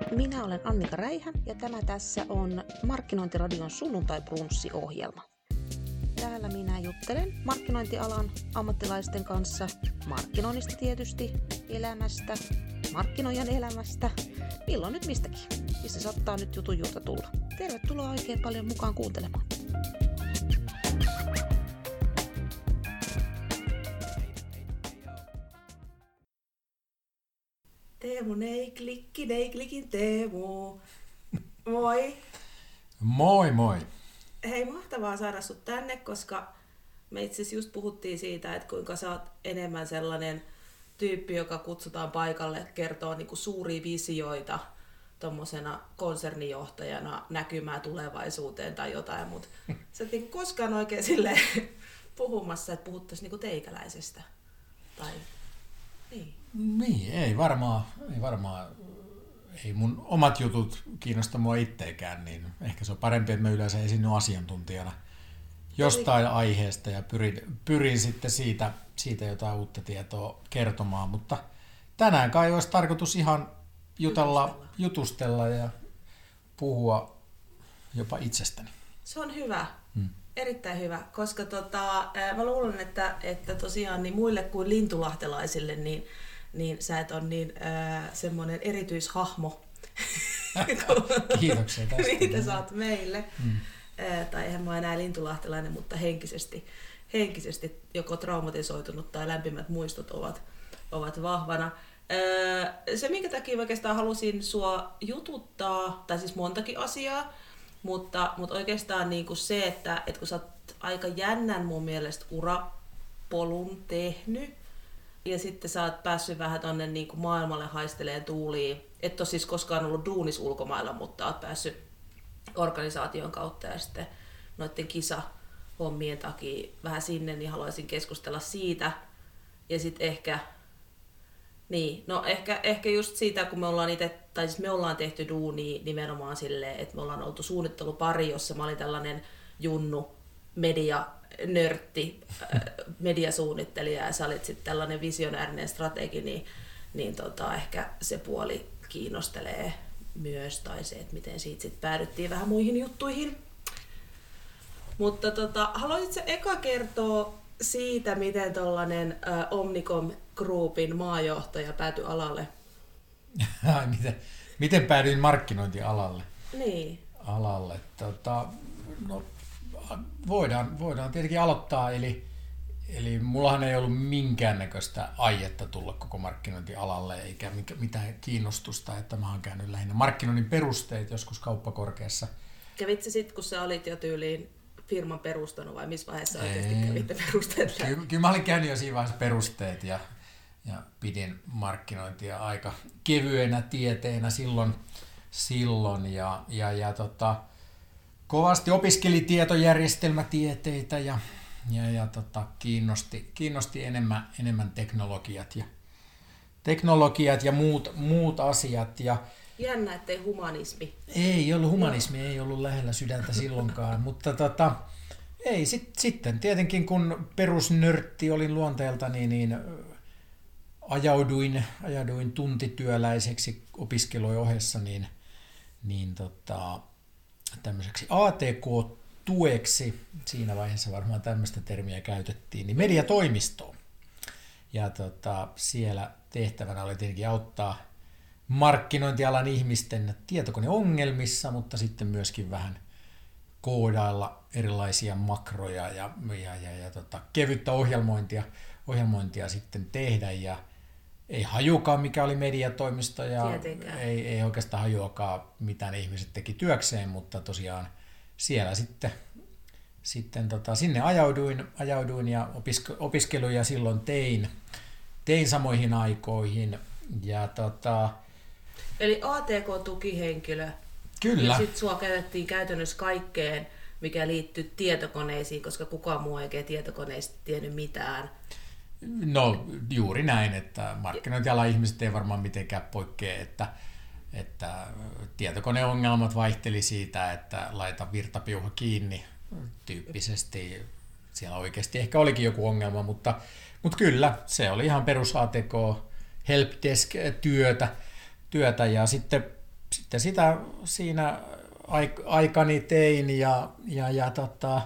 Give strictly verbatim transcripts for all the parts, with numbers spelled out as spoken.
Minä olen Annika Räihä ja tämä tässä on Markkinointiradion sunnuntai-brunssi-ohjelma. Täällä minä juttelen markkinointialan ammattilaisten kanssa markkinoinnista tietysti, elämästä, markkinoijan elämästä, milloin nyt mistäkin, missä saattaa nyt jutun juurta tulla. Tervetuloa oikein paljon mukaan kuuntelemaan. Teemu Neiklikki, Neiklikin Teemu. Moi. Moi moi. Hei, mahtavaa saada sut tänne, koska me itse asiassa just puhuttiin siitä, että kuinka sä oot enemmän sellainen tyyppi, joka kutsutaan paikalle kertoo niinku suuria visioita tommosena konsernijohtajana näkymää tulevaisuuteen tai jotain, mutta sä et niinku koskaan oikein silleen puhumassa, että puhuttaisiin niinku teikäläisestä. Tai niin. Niin, ei varmaan, ei varmaan, ei mun omat jutut kiinnosta mua itteekään, niin ehkä se on parempi, että mä yleensä esiinnyn asiantuntijana jostain aiheesta ja pyrin, pyrin sitten siitä, siitä jotain uutta tietoa kertomaan, mutta tänään kai olisi tarkoitus ihan jutella, jutustella, jutustella ja puhua jopa itsestäni. Se on hyvä. Hmm. Erittäin hyvä, koska tota, mä luulen, että, että tosiaan niin muille kuin lintulahtelaisille, niin, niin sä et ole niin äh, semmoinen erityishahmo. Kiitoksia tästä. Mitä sä oot meille. Hmm. Äh, tai eihän mä ole enää lintulahtelainen, mutta henkisesti, henkisesti joko traumatisoitunut tai lämpimät muistot ovat, ovat vahvana. Äh, se, minkä takia oikeastaan halusin sua jututtaa, tai siis montakin asiaa, Mutta, mutta oikeastaan niin kuin se, että, että kun sä oot aika jännän mun mielestä urapolun tehnyt, ja sitten sä oot päässyt vähän tonne niin kuin maailmalle haisteleen tuuliin, et ole siis koskaan ollut duunis ulkomailla, mutta oot päässyt organisaation kautta ja sitten noiden kisahommien takia vähän sinne, niin haluaisin keskustella siitä. Ja sitten ehkä, niin, no ehkä, ehkä just siitä, kun me ollaan itse, tai siis me ollaan tehty duunia nimenomaan silleen, että me ollaan oltu suunnittelupari, jossa mä olin tällainen junnu media-nörtti, mediasuunnittelija, ja sä olit sitten tällainen visionäärinen strategi, niin, niin tota, ehkä se puoli kiinnostelee myös, tai se, että miten siitä sitten päädyttiin vähän muihin juttuihin. Mutta tota, haluaisitko eka kertoa siitä, miten tuollainen äh, Omnicom Groupin maajohtaja päätyi alalle? miten, miten päädyin markkinointialalle? Niin. Alalle. Tota, no, voidaan, voidaan tietenkin aloittaa, eli, eli mullahan ei ollut minkäännäköistä aietta tulla koko markkinointialalle, eikä mitään kiinnostusta, että mä oon käynyt lähinnä markkinoinnin perusteet joskus kauppakorkeassa. Kävitsä sitten, kun sä olit jo tyyliin firman perustanut, vai missä vaiheessa oikeasti kävitte perusteet? Kyllä, kyllä mä olin käynyt jo siinä vaiheessa perusteet ja, ja pidin markkinointia aika kevyenä tieteenä silloin, silloin ja, ja, ja tota, kovasti opiskeli tietojärjestelmätieteitä ja, ja, ja tota, kiinnosti, kiinnosti enemmän, enemmän teknologiat, ja, teknologiat ja muut, muut asiat. Ja, jännä, ettei humanismi. Ei ollut humanismi, ei ollut lähellä sydäntä silloinkaan, mutta tota, ei, sit, sitten tietenkin kun perusnörtti olin luonteelta, niin, niin ajauduin, ajauduin tuntityöläiseksi opiskelujen ohessa, niin, niin tota, tämmöiseksi A T K-tueksi, siinä vaiheessa varmaan tämmöistä termiä käytettiin, niin mediatoimistoon. Ja tota, siellä tehtävänä oli tietenkin auttaa markkinointialan ihmisten tietokoneongelmissa, mutta sitten myöskin vähän koodailla erilaisia makroja ja, ja, ja, ja tota, kevyttä ohjelmointia, ohjelmointia sitten tehdä. Ja ei hajukaan, mikä oli mediatoimisto, ja ei, ei oikeastaan hajuakaan, mitä ne ihmiset teki työkseen, mutta tosiaan siellä sitten, sitten tota, sinne ajauduin, ajauduin ja opiske, opiskeluja silloin tein, tein samoihin aikoihin. Ja tota, eli A T K-tukihenkilö. Kyllä. Ja sitten sua käytettiin käytännössä kaikkeen, mikä liittyy tietokoneisiin, koska kukaan muu ei tietokoneista tiennyt mitään. No juuri näin, että markkinointialan ihmiset ei varmaan mitenkään poikkea, että, että tietokoneongelmat vaihteli siitä, että laita virtapiuha kiinni tyyppisesti. Siellä oikeasti ehkä olikin joku ongelma, mutta, mutta kyllä, se oli ihan perus A T K helpdesk-työtä. Työtä, ja sitten sitten sitä siinä aikani tein ja, ja, ja tota...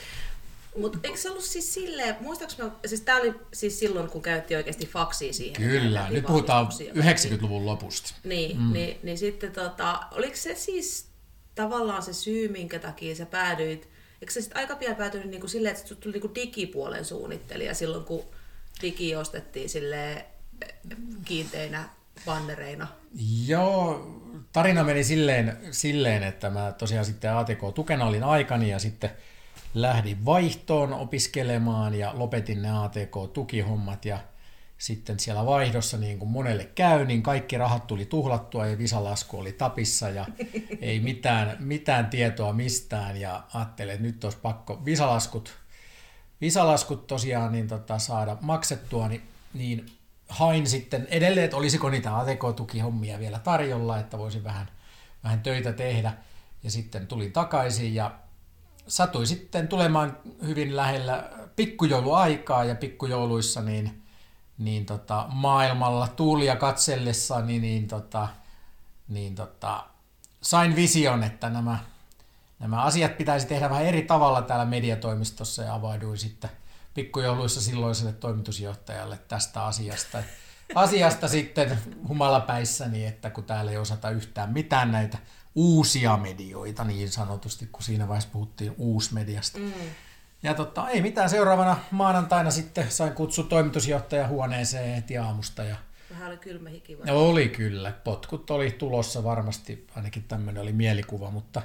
Mutta eikö se ollut siis silleen, muistaaks mä, siis tää oli siis silloin, kun käytti oikeasti faksia siihen. Kyllä, nyt puhutaan yhdeksänkymmentäluvun lopusta. Niin, mm. niin, niin sitten tota, oliko se siis tavallaan se syy, minkä takia sä päädyit, eikö sä sitten aika pian päätynyt niinku silleen, että sut tuli niinku digipuolen suunnittelija silloin, kun digi ostettiin silleen kiinteinä bannereina? Joo, tarina meni silleen, silleen, että mä tosiaan sitten A T K-tukena olin aikani ja sitten lähdin vaihtoon opiskelemaan ja lopetin ne A T K-tukihommat ja sitten siellä vaihdossa niin kuin monelle käy, niin kaikki rahat tuli tuhlattua ja visalasku oli tapissa ja ei mitään, mitään tietoa mistään ja ajattelin, että nyt olisi pakko visalaskut, visalaskut tosiaan niin tota, saada maksettua, niin, niin hain sitten edelleen, että olisiko niitä A T K-tukihommia vielä tarjolla, että voisin vähän, vähän töitä tehdä ja sitten tulin takaisin ja satui sitten tulemaan hyvin lähellä pikkujouluaikaa ja pikkujouluissa niin, niin tota, maailmalla tuulia katsellessa niin, niin, tota, niin tota, sain vision, että nämä, nämä asiat pitäisi tehdä vähän eri tavalla täällä mediatoimistossa ja avauduin sitten pikkujouluissa silloiselle toimitusjohtajalle tästä asiasta. Asiasta sitten humalapäissäni, että kun täällä ei osata yhtään mitään näitä uusia medioita niin sanotusti, kun siinä vaiheessa puhuttiin uusmediasta. Mm. Ja totta, ei mitään, seuraavana maanantaina sitten sain kutsua toimitusjohtajan huoneeseen heti aamusta. Ja vähän oli kylmä hiki vai? Oli kyllä, potkut oli tulossa varmasti, ainakin tämmöinen oli mielikuva, mutta,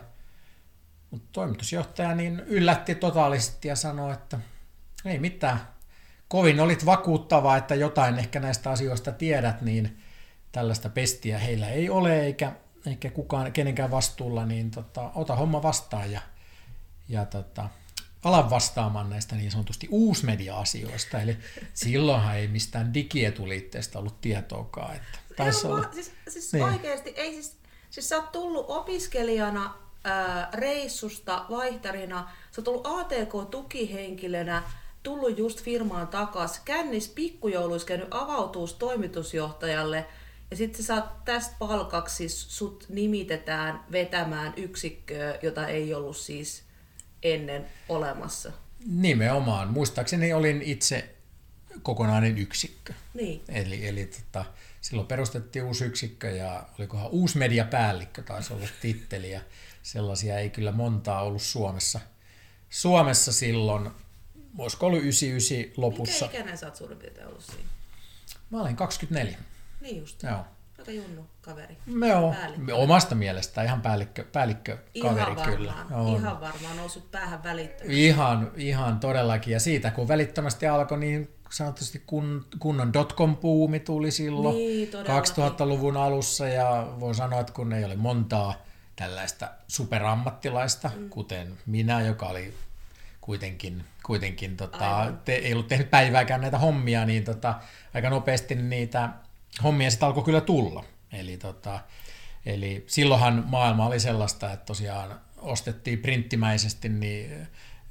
mutta toimitusjohtaja niin yllätti totaalisesti ja sanoi, että ei mitään, kovin olit vakuuttava, että jotain ehkä näistä asioista tiedät, niin tällaista pestiä heillä ei ole, eikä eikä kukaan, kenenkään vastuulla, niin tota, ota homma vastaan ja, ja tota, ala vastaamaan näistä niin sanotusti uusmedia-asioista. Eli silloinhan ei mistään digietuliitteestä ollut tietoakaan. Että taisi olla. Siis, siis niin. Oikeasti, ei siis, siis sä oot tullut opiskelijana ää, reissusta vaihtarina, sä oot tullut A T K-tukihenkilönä, tullut just firmaan takas, kännis pikkujouluissa käynyt avautuus toimitusjohtajalle, ja sitten sä saat tästä palkaksi, sut nimitetään vetämään yksikköä, jota ei ollut siis ennen olemassa. Nimenomaan. Muistaakseni olin itse kokonainen yksikkö. Niin. Eli, eli tota, silloin perustettiin uusi yksikkö ja olikohan uusmediapäällikkö taisi olla titteli. Ja sellaisia ei kyllä montaa ollut Suomessa. Suomessa silloin, olisiko ollut yhdeksänkymmentäyhdeksän lopussa. Mikä ikäinen sä oot suurin piirtein ollut siinä? Mä olin kaksikymmentäneljä. Niin just. Joo. Aika junnu kaveri. Joo, omasta mielestä ihan päällikkö, päällikkö ihan kaveri varmaan, kyllä. On. Ihan varmaan noussut päähän välittömästi. Ihan, ihan todellakin. Ja siitä kun välittömästi alkoi, niin sanotusti kun, kunnon dotcom-buumi tuli silloin niin, kaksituhattaluvun alussa. Ja voin sanoa, että kun ei ole montaa tällaista superammattilaista, mm. kuten minä, joka oli kuitenkin, kuitenkin tota, te, ei ollut tehnyt päivääkään näitä hommia, niin tota, aika nopeasti niitä hommia sitten alkoi kyllä tulla. Eli, tota, eli silloinhan maailma oli sellaista, että tosiaan ostettiin printtimäisesti niin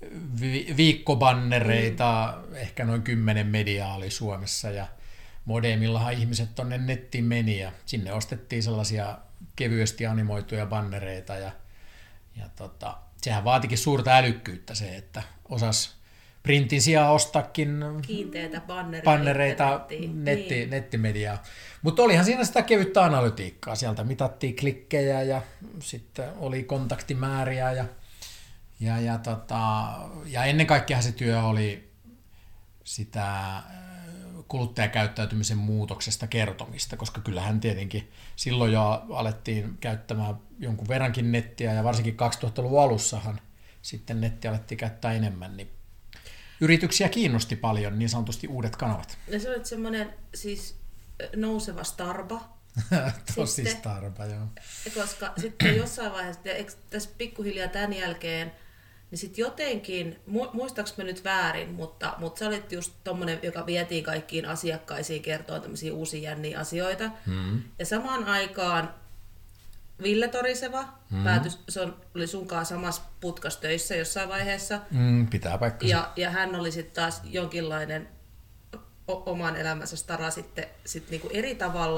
vi- viikkobannereita, mm. ehkä noin kymmenen mediaa oli Suomessa, ja modemillahan ihmiset tonne nettiin meni, ja sinne ostettiin sellaisia kevyesti animoituja bannereita, ja, ja tota, sehän vaatikin suurta älykkyyttä se, että osas printin sijaan ostaakin kiinteitä bannereita, bannereita netti, niin. nettimediaa. Mutta olihan siinä sitä kevyttä analytiikkaa. Sieltä mitattiin klikkejä ja sitten oli kontaktimääriä ja, ja, ja, tota, ja ennen kaikkea se työ oli sitä kuluttajakäyttäytymisen muutoksesta kertomista, koska kyllähän tietenkin silloin jo alettiin käyttämään jonkun verrankin nettiä ja varsinkin kaksituhattaluvun alussahan sitten nettiä alettiin käyttää enemmän, niin yrityksiä kiinnosti paljon niin sanotusti uudet kanavat. Ja se oli semmoinen siis nouseva starba. Tosi sitten, starba, joo. Koska sitten jossain vaiheessa, eikö tässä pikkuhiljaa tämän jälkeen, niin sitten jotenkin, muistaaks mä nyt väärin, mutta, mutta sä olit just tommonen, joka vietiin kaikkiin asiakkaisiin kertoa tämmöisiä uusia jänniä asioita. Hmm. Ja samaan aikaan Ville Toriseva, hmm. päätys, se oli sunkaan samassa putkas töissä jossain vaiheessa. Hmm, pitää paikkansa. Ja, ja hän oli sitten taas jonkinlainen o- oman elämänsä stara sitten sit niinku eri tavalla.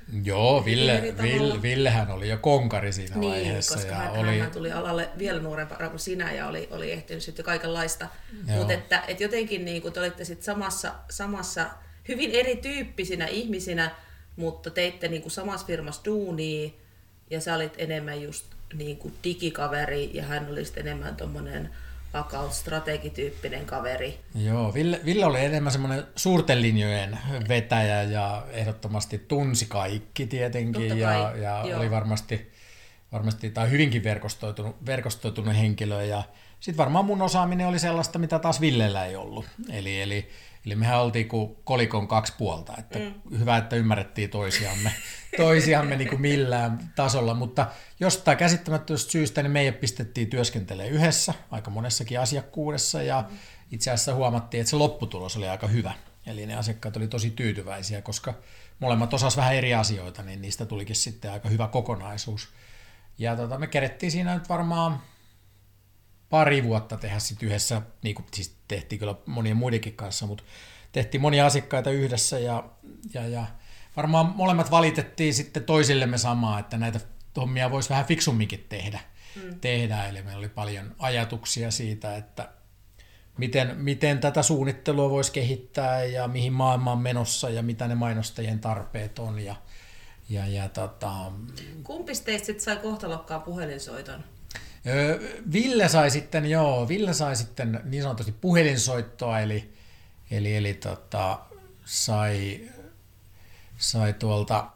Joo, Ville, eri tavalla. Ville, Villehän oli jo konkari siinä Niin, vaiheessa. koska ja hän, oli... hän tuli alalle vielä nuorempana kuin sinä ja oli, oli ehtinyt sitten jo kaikenlaista. Joo. Mutta että, että jotenkin niin kuin te olitte sit samassa, samassa, hyvin erityyppisinä ihmisinä, mutta teitte niin kuin samassa firmassa duunia ja sä olit enemmän just niin kuin digikaveri ja hän oli sitten enemmän tommonen account-strategityyppinen kaveri. Joo, Ville, Ville oli enemmän semmoinen suurten linjojen vetäjä ja ehdottomasti tunsi kaikki tietenkin ja, ja oli varmasti, varmasti tai hyvinkin verkostoitunut, verkostoitunut henkilö ja sitten varmaan mun osaaminen oli sellaista, mitä taas Villellä ei ollut. Eli, eli, eli mehän oltiin kuin kolikon kaksi puolta, että mm. hyvä, että ymmärrettiin toisiamme, toisiamme niin kuin millään tasolla, mutta jostain käsittämättömästä syystä niin meidät pistettiin työskentelemään yhdessä aika monessakin asiakkuudessa ja mm. itse asiassa huomattiin, että se lopputulos oli aika hyvä. Eli ne asiakkaat oli tosi tyytyväisiä, koska molemmat osas vähän eri asioita, niin niistä tulikin sitten aika hyvä kokonaisuus. Ja tota, me kerettiin siinä nyt varmaan pari vuotta tehdä sitten yhdessä, niin kuin siis tehtiin kyllä monien muidenkin kanssa, mutta tehtiin monia asiakkaita yhdessä ja, ja, ja varmaan molemmat valitettiin sitten toisillemme samaa, että näitä hommia voisi vähän fiksumminkin tehdä. Mm. tehdä. Eli meillä oli paljon ajatuksia siitä, että miten, miten tätä suunnittelua voisi kehittää ja mihin maailma on menossa ja mitä ne mainostajien tarpeet on. Ja, ja, ja, tota... Kumpi teistä sitten sai kohtalokkaan puhelinsoiton? Ville sai sitten, joo, Ville sai sitten niin sanotusti puhelinsoittoa, eli, eli, eli tota, sai, sai tuolta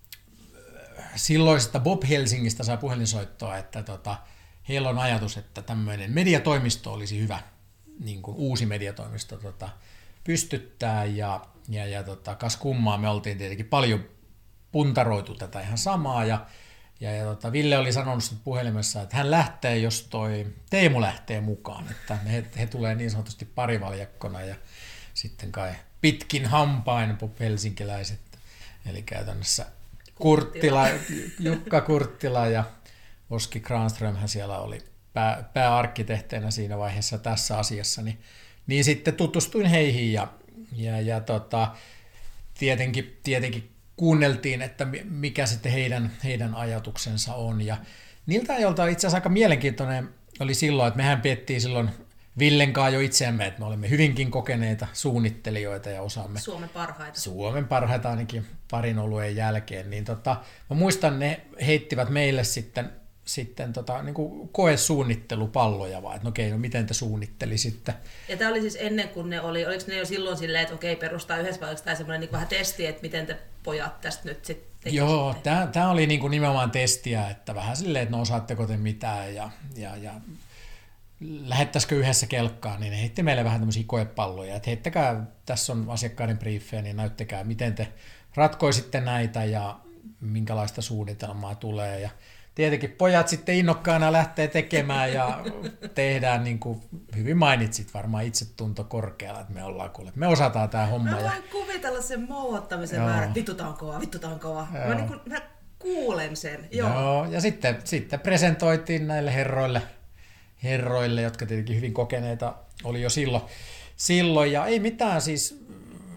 silloisesta Bob Helsingistä sai puhelinsoittoa, että tota, heillä on ajatus, että tämmöinen mediatoimisto olisi hyvä, niin kuin uusi mediatoimisto tota, pystyttää, ja, ja, ja tota, kas kummaa, me oltiin tietenkin paljon puntaroitu tätä ihan samaa, ja Ja, ja tota, Ville oli sanonut puhelimessa, että hän lähtee, jos toi Teemu lähtee mukaan, että he, he tulee niin sanotusti parivaljakkona ja sitten kai pitkin hampain helsinkiläiset, eli käytännössä Kurttila, Jukka Kurttila ja Oski Granströmhän siellä oli pää, pääarkkitehteinä siinä vaiheessa tässä asiassa, niin, niin sitten tutustuin heihin ja, ja, ja tota, tietenkin, tietenkin kuunneltiin, että mikä sitten heidän, heidän ajatuksensa on. Ja niiltä ajoilta itse asiassa aika mielenkiintoinen oli silloin, että mehän piettiin silloin Villen kanssa jo itseämme, että me olimme hyvinkin kokeneita suunnittelijoita ja osaamme Suomen parhaita. Suomen parhaita ainakin parin oluen jälkeen. Niin tota, mä muistan, ne heittivät meille sitten, sitten tota, niin kuin koesuunnittelupalloja, vaan että no okei, no miten te suunnittelisitte. Ja tämä oli siis ennen kuin ne oli, oliko ne jo silloin silleen, että okei, perustaa yhdessä vai oliko tämä semmoinen niin vähän testi, että miten te pojat tästä nyt sitten. Joo, tämä oli niin kuin nimenomaan testiä, että vähän silleen, että no osaatteko te mitään ja, ja, ja lähettäisikö yhdessä kelkkaan, niin ne heitti meille vähän tämmöisiä koepalloja, että heittäkää, tässä on asiakkaiden briefejä, niin näyttäkää, miten te ratkoisitte näitä ja minkälaista suunnitelmaa tulee. Ja tietenkin pojat sitten innokkaana lähtee tekemään ja tehdään, niin kuin hyvin mainitsit, varmaan itsetunto korkealla, että me ollaan kuule, me osataan tämä homma. Mä ja... voin kuvitella sen mouhottamisen määrän, vittu tää on kova, vittu tää on kova. Mä, niin kuin, mä kuulen sen. Joo. Joo, ja sitten, sitten presentoitiin näille herroille, herroille, jotka tietenkin hyvin kokeneita oli jo silloin, silloin ja ei mitään siis,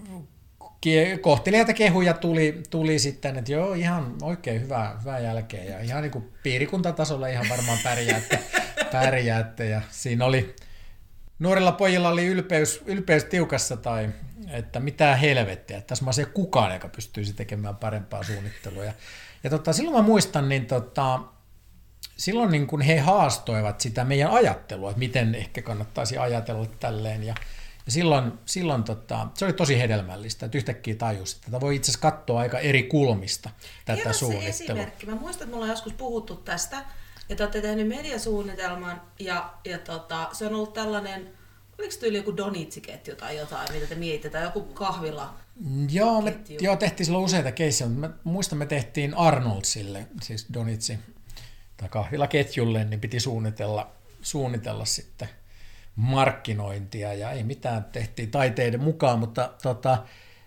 kohteliaita kehuja tuli, tuli sitten, että joo, ihan oikein hyvää, hyvää jälkeen ja ihan niin kuin piirikuntatasolla ihan varmaan pärjäätte, pärjäätte ja siinä oli, nuorilla pojilla oli ylpeys, ylpeys tiukassa tai että mitä helvettiä, että tässä mä se kukaan, joka pystyisi tekemään parempaa suunnittelua ja, ja tota, silloin mä muistan, niin tota, silloin niin kun he haastoivat sitä meidän ajattelua, että miten ehkä kannattaisi ajatella tälleen ja Ja silloin, silloin tota, se oli tosi hedelmällistä, että yhtäkkiä tajusi, että tätä voi itse asiassa katsoa aika eri kulmista tätä Kerro suunnittelua. se esimerkki. Mä muistan, että mulla on joskus puhuttu tästä, ja te olette tehneet mediasuunnitelman, ja, ja tota, se on ollut tällainen, oliko tyyli joku donitsiketju tai jotain, mitä te mietitte, tai joku kahvila? Joo, me joo, tehtiin silloin useita keissejä, mutta mä muistan, me tehtiin Arnoldsille, siis donitsi tai kahvilaketjulle, niin piti suunnitella, suunnitella sitten markkinointia ja ei mitään, tehtiin taiteiden mukaan, mutta tota,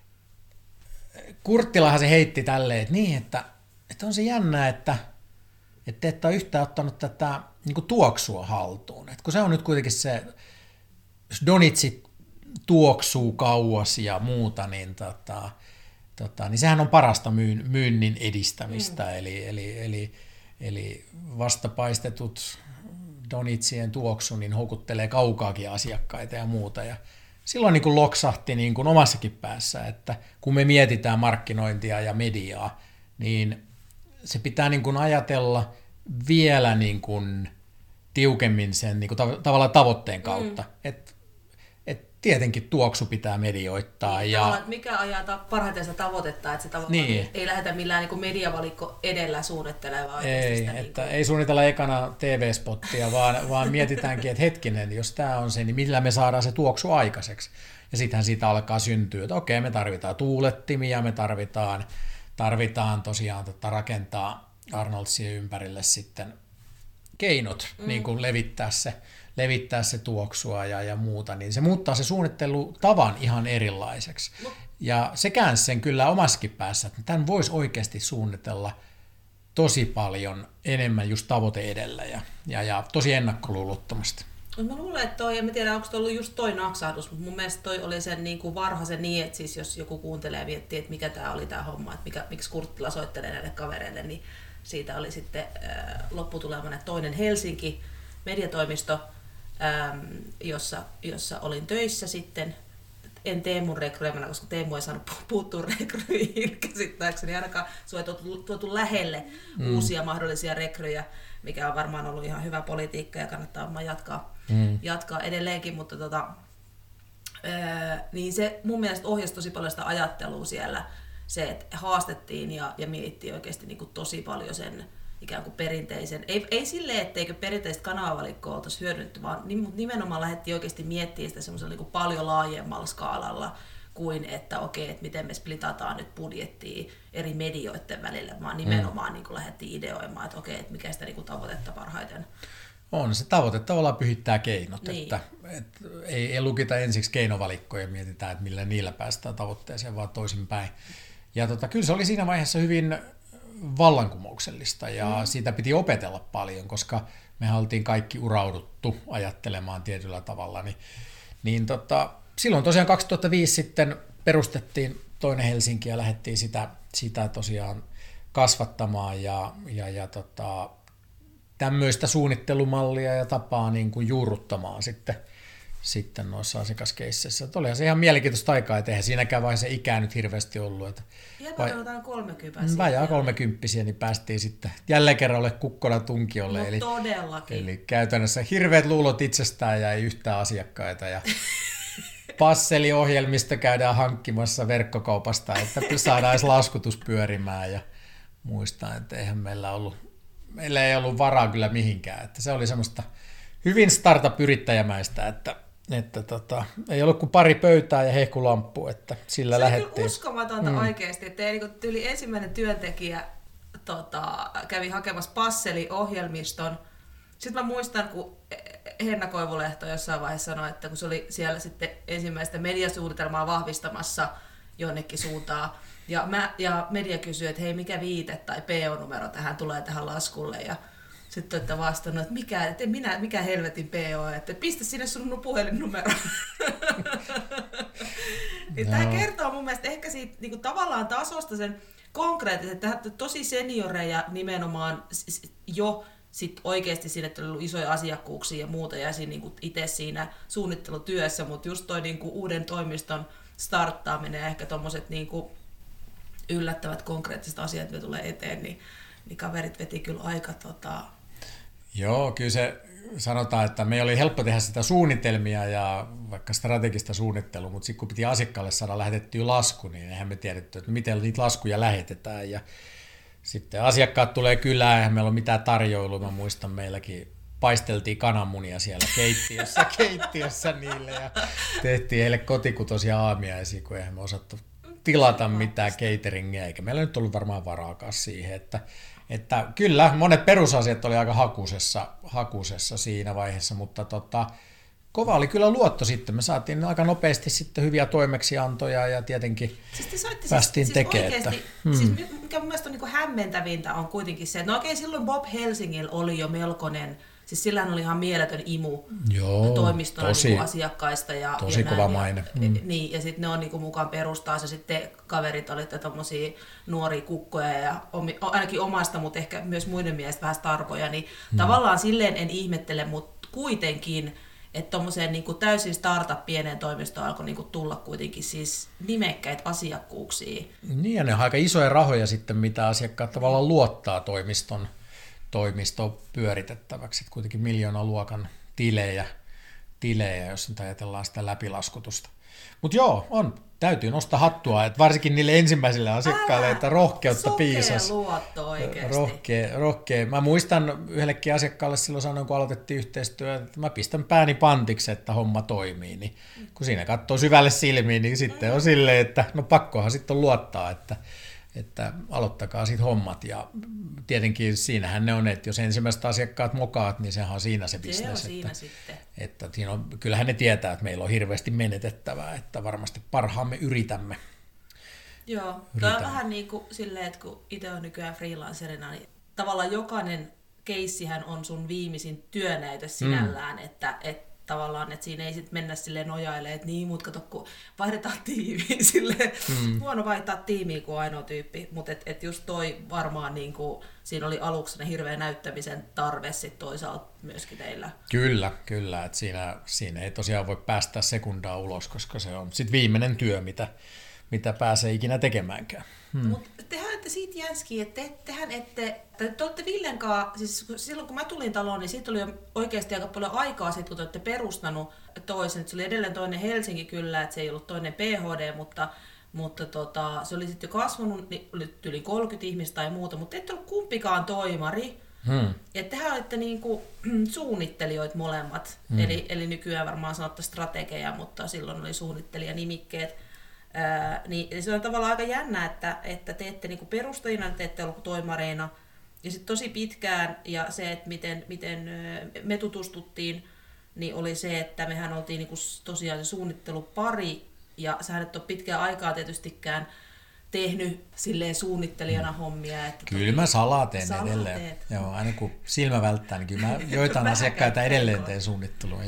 Kurttilahan se heitti tälleen, että niin, että, että on se jännä, että, että et ole yhtään ottanut tätä niin kuin tuoksua haltuun. Et kun se on nyt kuitenkin se, jos donitsi tuoksuu kauas ja muuta, niin tota, Tota, niin sehän on parasta myyn, myynnin edistämistä, mm. eli, eli, eli, eli vastapaistetut donitsien tuoksu niin houkuttelee kaukaakin asiakkaita ja muuta. Ja silloin niin kuin loksahti niin kuin omassakin päässä, että kun me mietitään markkinointia ja mediaa, niin se pitää niin kuin ajatella vielä niin kuin tiukemmin sen niin kuin tav- tavallaan tavoitteen kautta. Mm. Et, et tietenkin tuoksu pitää medioittaa. Niin, ja mikä ajaa ta- parhaiten sitä tavoitetta, että se tavallaan niin. ei lähdetä millään niin mediavalikko edellä suunnittelemaan. Ei, sitä, että niin ei suunnitella ekana T V-spottia, vaan, vaan mietitäänkin, että hetkinen, jos tämä on se, niin millä me saadaan se tuoksu aikaiseksi. Ja sittenhän siitä alkaa syntyä, että okei, me tarvitaan tuulettimia, me tarvitaan, tarvitaan tosiaan tota, rakentaa Arnoldsien ympärille sitten keinot mm. niin kuin levittää se, levittää se tuoksua ja, ja muuta, niin se muuttaa se suunnittelutavan ihan erilaiseksi. No. Ja se käänsi sen kyllä omassakin päässä, että tämän voisi oikeasti suunnitella tosi paljon enemmän just tavoite edellä ja, ja, ja tosi ennakkoluulottomasti. Mä luulen, että toi, en mä tiedä, onko toi ollut just toi naksahdus, mutta mun mielestä toi oli sen niin kuin varhaisen niin, että siis jos joku kuuntelee ja miettii, että mikä tää oli tää homma, että mikä, miksi Kurttila soittelee näille kavereille, niin siitä oli sitten äh, lopputulemana toinen Helsinki mediatoimisto, ähm, jossa, jossa olin töissä sitten. En Teemun rekryymänä, koska Teemu ei saanut puuttua rekryihin käsittääkseni, ainakaan sua ei tuotu, tuotu lähelle mm. uusia mahdollisia rekryjä, mikä on varmaan ollut ihan hyvä politiikka ja kannattaa varmaan jatkaa, mm. jatkaa edelleenkin, mutta tota, ää, niin se mun mielestä ohjasi tosi paljon sitä ajattelua siellä, se, että haastettiin ja, ja mietittiin oikeasti niin kuin tosi paljon sen ikään kuin perinteisen, ei, ei silleen, etteikö perinteistä kanavavalikkoa oltaisi hyödynnetty, vaan nimenomaan lähdettiin oikeasti miettimään sitä semmoisella niin kuin paljon laajemmalla skaalalla kuin, että okei, että miten me splitataan nyt budjettia eri medioiden välillä, vaan nimenomaan mm. niin kuin lähdettiin ideoimaan, että okei, että mikä sitä niin kuin tavoitetta parhaiten. On se tavoite, tavallaan pyhittää keinot, niin. että, että ei, ei lukita ensiksi keinovalikkoja ja mietitään, että millä niillä päästään tavoitteeseen, vaan toisinpäin. Ja tota, kyllä se oli siinä vaiheessa hyvin vallankumouksellista ja mm. siitä piti opetella paljon, koska me oltiin kaikki urauduttu ajattelemaan tietyllä tavalla. Niin, niin tota, silloin tosiaan kaksituhattaviisi sitten perustettiin toinen Helsinki ja lähdettiin sitä, sitä tosiaan kasvattamaan ja, ja, ja tota, tämmöistä suunnittelumallia ja tapaa niin kuin juurruttamaan sitten, sitten noissa asiakaskeisseissä. Olihan se ihan mielenkiintoista aikaa, että eihän siinäkään vaiheessa ikää nyt hirveästi ollut. Että ja vai, jotain kolmekymppisiä. Vajaa kolmekymppisiä, niin päästiin sitten jälleen kerran ole kukkona tunkiolle. No eli, todellakin. Eli käytännössä hirveät luulot itsestään ja ei yhtään asiakkaita. Ja passeliohjelmista käydään hankkimassa verkkokaupasta, että saadaan edes laskutus pyörimään. Ja muistan, että eihän meillä ollut, meillä ei ollut varaa kyllä mihinkään. Että se oli semmoista hyvin startup-yrittäjämäistä, että Että tota, ei ollut kuin pari pöytää ja hehkulamppu, että sillä se lähdettiin. Se on kyllä uskomatonta mm. oikeasti, että niin tyyli ensimmäinen työntekijä tota, kävi hakemassa Passeli-ohjelmiston. Sitten mä muistan, kun Henna Koivulehto jossain vaiheessa sanoi, että kun se oli siellä sitten ensimmäistä mediasuunnitelmaa vahvistamassa jonnekin suuntaan, ja, mä, ja media kysyi, että hei, mikä viite tai P O-numero tähän tulee tähän laskulle, ja sitten olette vastannut, että mikä, että minä, mikä helvetin P O, että pistä sinne sun puhelinnumero. No. Tämä kertoo mun mielestä ehkä siitä niin kuin tavallaan tasosta sen konkreettisesti, että tosi senioreja nimenomaan jo sit oikeasti siinä, että on ollut isoja asiakkuuksia ja muuta, ja niin itse siinä suunnittelutyössä, mutta just toi niin kuin uuden toimiston starttaaminen ja ehkä tommoset niin kuin yllättävät konkreettiset asiat, mitä tulee eteen, niin niin kaverit veti kyllä aika tota... Joo, kyllä se sanotaan, että meillä oli helppo tehdä sitä suunnitelmia ja vaikka strategista suunnittelua, mutta sitten kun piti asiakkaalle saada lähetettyä lasku, niin eihän me tiedetty, että miten niitä laskuja lähetetään. Ja sitten asiakkaat tulee kylään, eihän meillä ole mitään tarjoilua. Mä muistan, meilläkin paisteltiin kananmunia siellä keittiössä, keittiössä niille ja tehtiin heille kotikutoisia aamiaisia, kun eihän me osattu tilata mitään cateringia, eikä meillä nyt ollut varmaan varaakaan siihen, että, että kyllä monet perusasiat oli aika hakusessa, hakusessa siinä vaiheessa, mutta tota, kova oli kyllä luotto sitten, me saatiin aika nopeasti sitten hyviä toimeksiantoja ja tietenkin siis päästiin siis, tekemään. Siis oikeasti, hmm. siis mikä mun mielestä on niin kuin hämmentävintä on kuitenkin se, että no okei silloin Bob Helsingillä oli jo melkoinen siis sillähän oli ihan mieletön imu Joo, toimistona tosi, niin asiakkaista. Ja, tosi ja kova näin, maine. Ja, mm. niin, ja sitten ne on niin kuin mukaan perustaa ja sitten kaverit olitte tommosia nuoria kukkoja ja omi, ainakin omasta, mutta ehkä myös muiden mielestä vähän starpoja, niin mm. tavallaan silleen en ihmettele, mutta kuitenkin että tuommoiseen niin täysin startup pieneen toimistoon alkoi niin kuin tulla kuitenkin siis nimekkäitä asiakkuuksia. Niin, ja ne on aika isoja rahoja sitten, mitä asiakkaat tavallaan luottaa toimiston, toimiston pyöritettäväksi. Että kuitenkin miljoonan luokan tilejä, tilejä, jos nyt ajatellaan sitä läpilaskutusta. Mutta joo, on. Täytyy nostaa hattua, että varsinkin niille ensimmäisille asiakkaille, Älä, että rohkeutta piisasi. Sokea luotto oikeasti. Rohkea, rohkea. Mä muistan yhdellekin asiakkaalle silloin sanoin, kun aloitettiin yhteistyötä, että mä pistän pääni pantiksi, että homma toimii. Niin, kun siinä katsoo syvälle silmiin, niin sitten on silleen, että no pakkohan sitten on luottaa, että, että aloittakaa sitten hommat. Ja tietenkin siinähän ne on, että jos ensimmäiset asiakkaat mokaat, niin sehän on siinä se bisnes. Se on siinä että, sitten. Että siinä on, kyllähän ne tietää, että meillä on hirveästi menetettävää, että varmasti parhaamme yritämme. Joo, tämä on vähän niin kuin silleen, että kun itse on nykyään freelancerina, niin tavallaan jokainen keissihän on sun viimeisin työnäyte sinällään, mm. että, että tavallaan, että siinä ei sitten mennä silleen nojailemaan, että niin, mutta kato, kun vaihdetaan tiimiä silleen, mm. huono vaihtaa tiimiä kuin ainoa tyyppi, mutta et, et just toi varmaan niin kuin, siinä oli aluksi ne hirveä näyttämisen tarve sitten toisaalta myöskin teillä. Kyllä, kyllä, että siinä, siinä ei tosiaan voi päästä sekundaa ulos, koska se on sitten viimeinen työ, mitä, mitä pääsee ikinä tekemäänkään. Hmm. Mutta tehän ette siitä jänskiä, että te, tehän ette, te olette Villen kanssa, siis silloin kun mä tulin taloon, niin siitä oli jo oikeasti aika paljon aikaa sitten, kun te olette perustanut toisen. Se oli edelleen toinen Helsinki kyllä, että se ei ollut toinen P H D, mutta, mutta tota, se oli sitten jo kasvanut, niin oli yli kolmekymmentä ihmistä tai muuta, mutta ette ollut kumpikaan toimari. Hmm. Ja tehän olette niinku suunnittelijoita molemmat, hmm. eli, eli nykyään varmaan sanottaisiin strategeja, mutta silloin oli suunnittelijanimikkeet. Ää, niin se on tavallaan aika jännä, että, että te ette niinku perustajina, te ette ollut toimareina. Ja sitten tosi pitkään, ja se, että miten, miten me tutustuttiin, niin oli se, että mehän oltiin niinku tosiaan se suunnittelupari, ja sä et ole pitkään aikaa tietystikään tehnyt silleen suunnittelijana hommia. Että kyllä mä salaa teen edelleen. Joo, aina kun silmä välttää, niin kyllä mä joitain asiakkaita edelleen teen suunnittelua.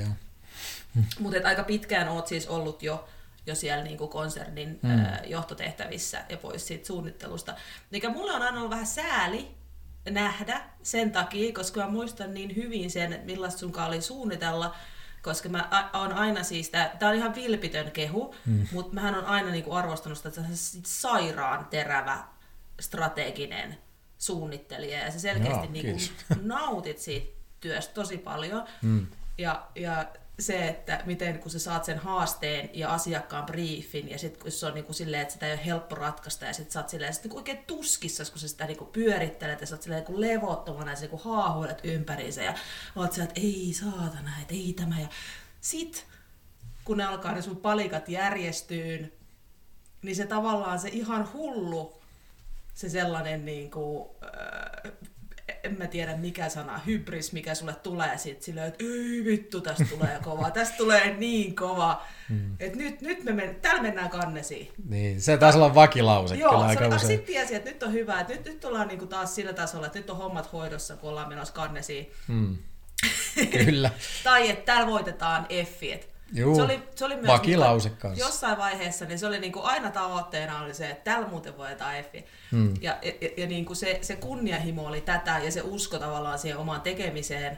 Mutta aika pitkään oot siis ollut jo jo siellä niin kuin konsernin mm. ää, johtotehtävissä ja pois siitä suunnittelusta. Mikä mulle on aina ollut vähän sääli nähdä sen takia, koska mä muistan niin hyvin sen, että millaista sunkaan oli suunnitella, koska mä oon aina siis, tää, tää on ihan vilpitön kehu, mm. mutta mähän on aina niin kuin arvostanut sitä, että sä sairaan terävä strateginen suunnittelija ja sä selkeästi Joo, niin kuin nautit siitä työstä tosi paljon. Mm. Ja, ja se, että miten kun sä saat sen haasteen ja asiakkaan briefin ja sitten kun se on niin kuin silleen, että sitä ei ole helppo ratkaista ja sitten sä oot silleen, sit niin oikein tuskissas, kun sä sitä niin kuin pyörittelet ja sä oot silleen niin levottomana ja sä niin haahuilet ympäriinsä ja oot silleen, että ei saatana, että ei tämä. Ja sit kun ne alkaa ne sun palikat järjestyyn, niin se tavallaan se ihan hullu, se sellainen niin kuin, äh, en mä tiedä mikä sana, hybris, mikä sulle tulee sit silleen, että ei vittu, tästä tulee kova, tästä tulee niin kova, hmm. että nyt, nyt me men, täällä mennään kannesiin. Niin, se taisi olla vakilause. Joo, kyllä aika usein. Sitten tiesi, että nyt on hyvä, että nyt, nyt ollaan niinku taas sillä tasolla, että nyt on hommat hoidossa, kun ollaan menossa kannesiin. Hmm. Kyllä. Tai että täällä voitetaan F-iet. Juu, se oli, se oli myös vakilause kanssa. Jossain vaiheessa niin se oli niin kuin aina tavoitteena oli se, että täällä muuten voitetaan F. Hmm. Ja, ja, ja niin kuin se, se kunnianhimo oli tätä ja se usko tavallaan siihen omaan tekemiseen.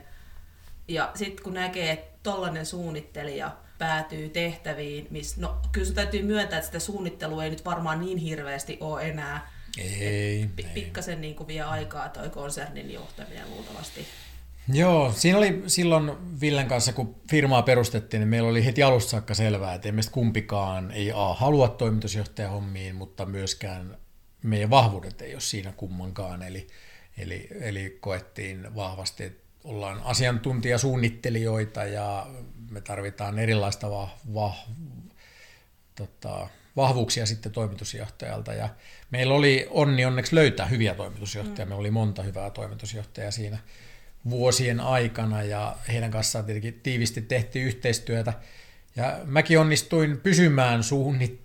Ja sitten kun näkee, että tollainen suunnittelija päätyy tehtäviin, missä, no kyllä sun täytyy myöntää, että sitä suunnittelua ei nyt varmaan niin hirveästi ole enää. Ei. P- pikkasen niin kuin vie aikaa toi konsernin johtaminen luultavasti. Joo, siinä oli silloin Villen kanssa, kun firmaa perustettiin, niin meillä oli heti alusta saakka selvää, että meistä kumpikaan ei A, halua toimitusjohtajahommiin, mutta myöskään meidän vahvuudet ei ole siinä kummankaan. Eli, eli, eli koettiin vahvasti, että ollaan asiantuntijasuunnittelijoita ja me tarvitaan erilaista vah, vah, tota, vahvuuksia sitten toimitusjohtajalta. Ja meillä oli onni onneksi löytää hyviä toimitusjohtajia, mm. meillä oli monta hyvää toimitusjohtajaa siinä vuosien aikana ja heidän kanssaan tietenkin tiivisti tehtiin yhteistyötä. Ja mäkin onnistuin pysymään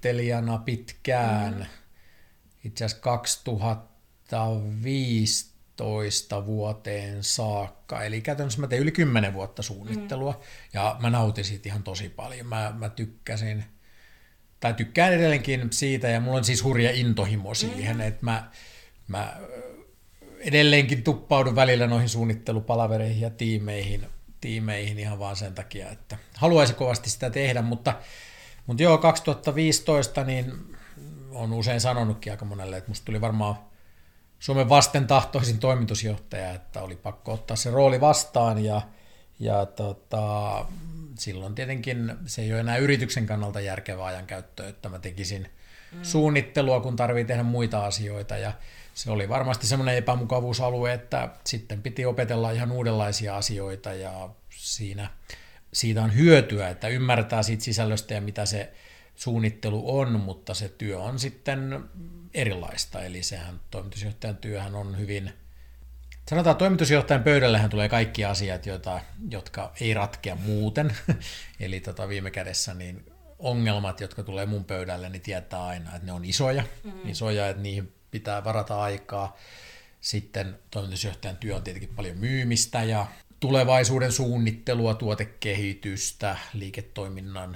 suunnittelijana pitkään. Mm. Itse asiassa kaksituhattaviisitoista kaksituhattaviisitoista vuoteen saakka, eli käytännössä mä tein yli kymmenen vuotta suunnittelua, mm. ja mä nautin siitä ihan tosi paljon. Mä, mä tykkäsin, tai tykkään edelleenkin siitä, ja mulla on siis hurja intohimo siihen, mm. että mä, mä edelleenkin tuppaudun välillä noihin suunnittelupalavereihin ja tiimeihin, tiimeihin ihan vaan sen takia, että haluaisin kovasti sitä tehdä, mutta, mutta joo, kaksituhattaviisitoista niin on usein sanonutkin aika monelle, että musta tuli varmaan Suomen vastentahtoisin toimitusjohtaja, että oli pakko ottaa se rooli vastaan ja, ja tota, silloin tietenkin se ei ole enää yrityksen kannalta järkevää ajankäyttöä, että mä tekisin mm. suunnittelua, kun tarvii tehdä muita asioita ja se oli varmasti semmoinen epämukavuusalue, että sitten piti opetella ihan uudenlaisia asioita ja siinä, siitä on hyötyä, että ymmärtää siitä sisällöstä ja mitä se suunnittelu on, mutta se työ on sitten erilaista, eli sehän toimitusjohtajan työhän on hyvin, sanotaan toimitusjohtajan pöydällehän tulee kaikki asiat, joita, jotka ei ratkea muuten, eli tota viime kädessä niin ongelmat, jotka tulee mun pöydälle, niin tietää aina, että ne on isoja, mm. isoja, että niihin pitää varata aikaa. Sitten toimitusjohtajan työ on tietenkin paljon myymistä ja tulevaisuuden suunnittelua, tuotekehitystä, liiketoiminnan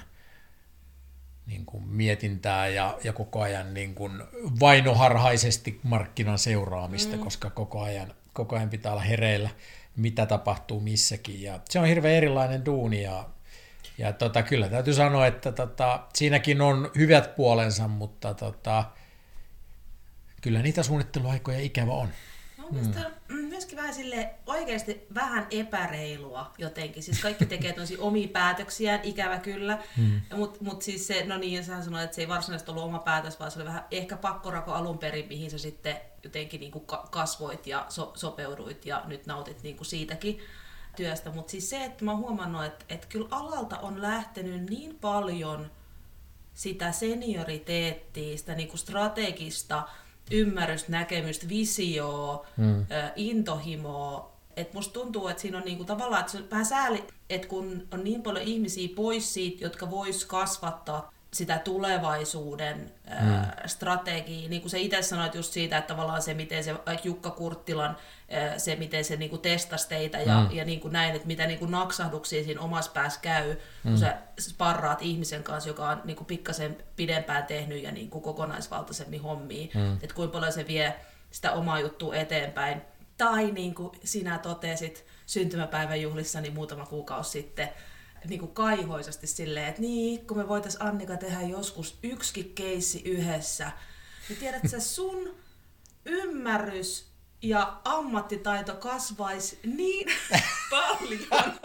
niin kuin mietintää ja, ja koko ajan niin kuin vainoharhaisesti markkinan seuraamista, mm. koska koko ajan, koko ajan pitää olla hereillä, mitä tapahtuu missäkin. Ja se on hirveän erilainen duuni ja, ja tota, kyllä täytyy sanoa, että tota, siinäkin on hyvät puolensa, mutta tota, kyllä niitä suunnitteluaikoja ikävä on. No, hmm. myöskin vähän sille oikeasti vähän epäreilua jotenkin. Siis kaikki tekee tosi omia päätöksiään, ikävä kyllä. Hmm. Mutta mut siis se, no niin, sähän sanoit, että se ei varsinaisesti ollut oma päätös, vaan se oli vähän ehkä pakkorako alun perin, mihin sä sitten jotenkin niinku kasvoit ja so, sopeuduit ja nyt nautit niinku siitäkin työstä. Mutta siis se, että mä oon huomannut, että, että kyllä alalta on lähtenyt niin paljon sitä senioriteettia, sitä niinku strategista ymmärrystä, näkemystä, visioa, mm. intohimoa. Et musta tuntuu, että siinä on niinku tavallaan, että se on vähän sääli, että kun on niin paljon ihmisiä pois siitä, jotka vois kasvattaa sitä tulevaisuuden mm. ää, strategiaa. Niin kuin sä itse sanoit just siitä, että tavallaan se, miten se Jukka Kurttilan, ää, se miten se niinku testasi teitä ja, mm. ja niinku näin, että mitä niinku naksahduksia siinä omassa päässä käy, mm. kun sä sparraat ihmisen kanssa, joka on niinku pikkasen pidempään tehnyt ja niinku kokonaisvaltaisemmin hommia. Mm. Että kuinka paljon se vie sitä omaa juttua eteenpäin. Tai niin kuin sinä totesit syntymäpäivän juhlissani muutama kuukausi sitten, niin kuin kaihoisasti silleen, että niin, kun me voitaisiin Annika tehdä joskus yksikin keissi yhdessä, niin tiedätkö sä, sun ymmärrys ja ammattitaito kasvaisi niin paljon.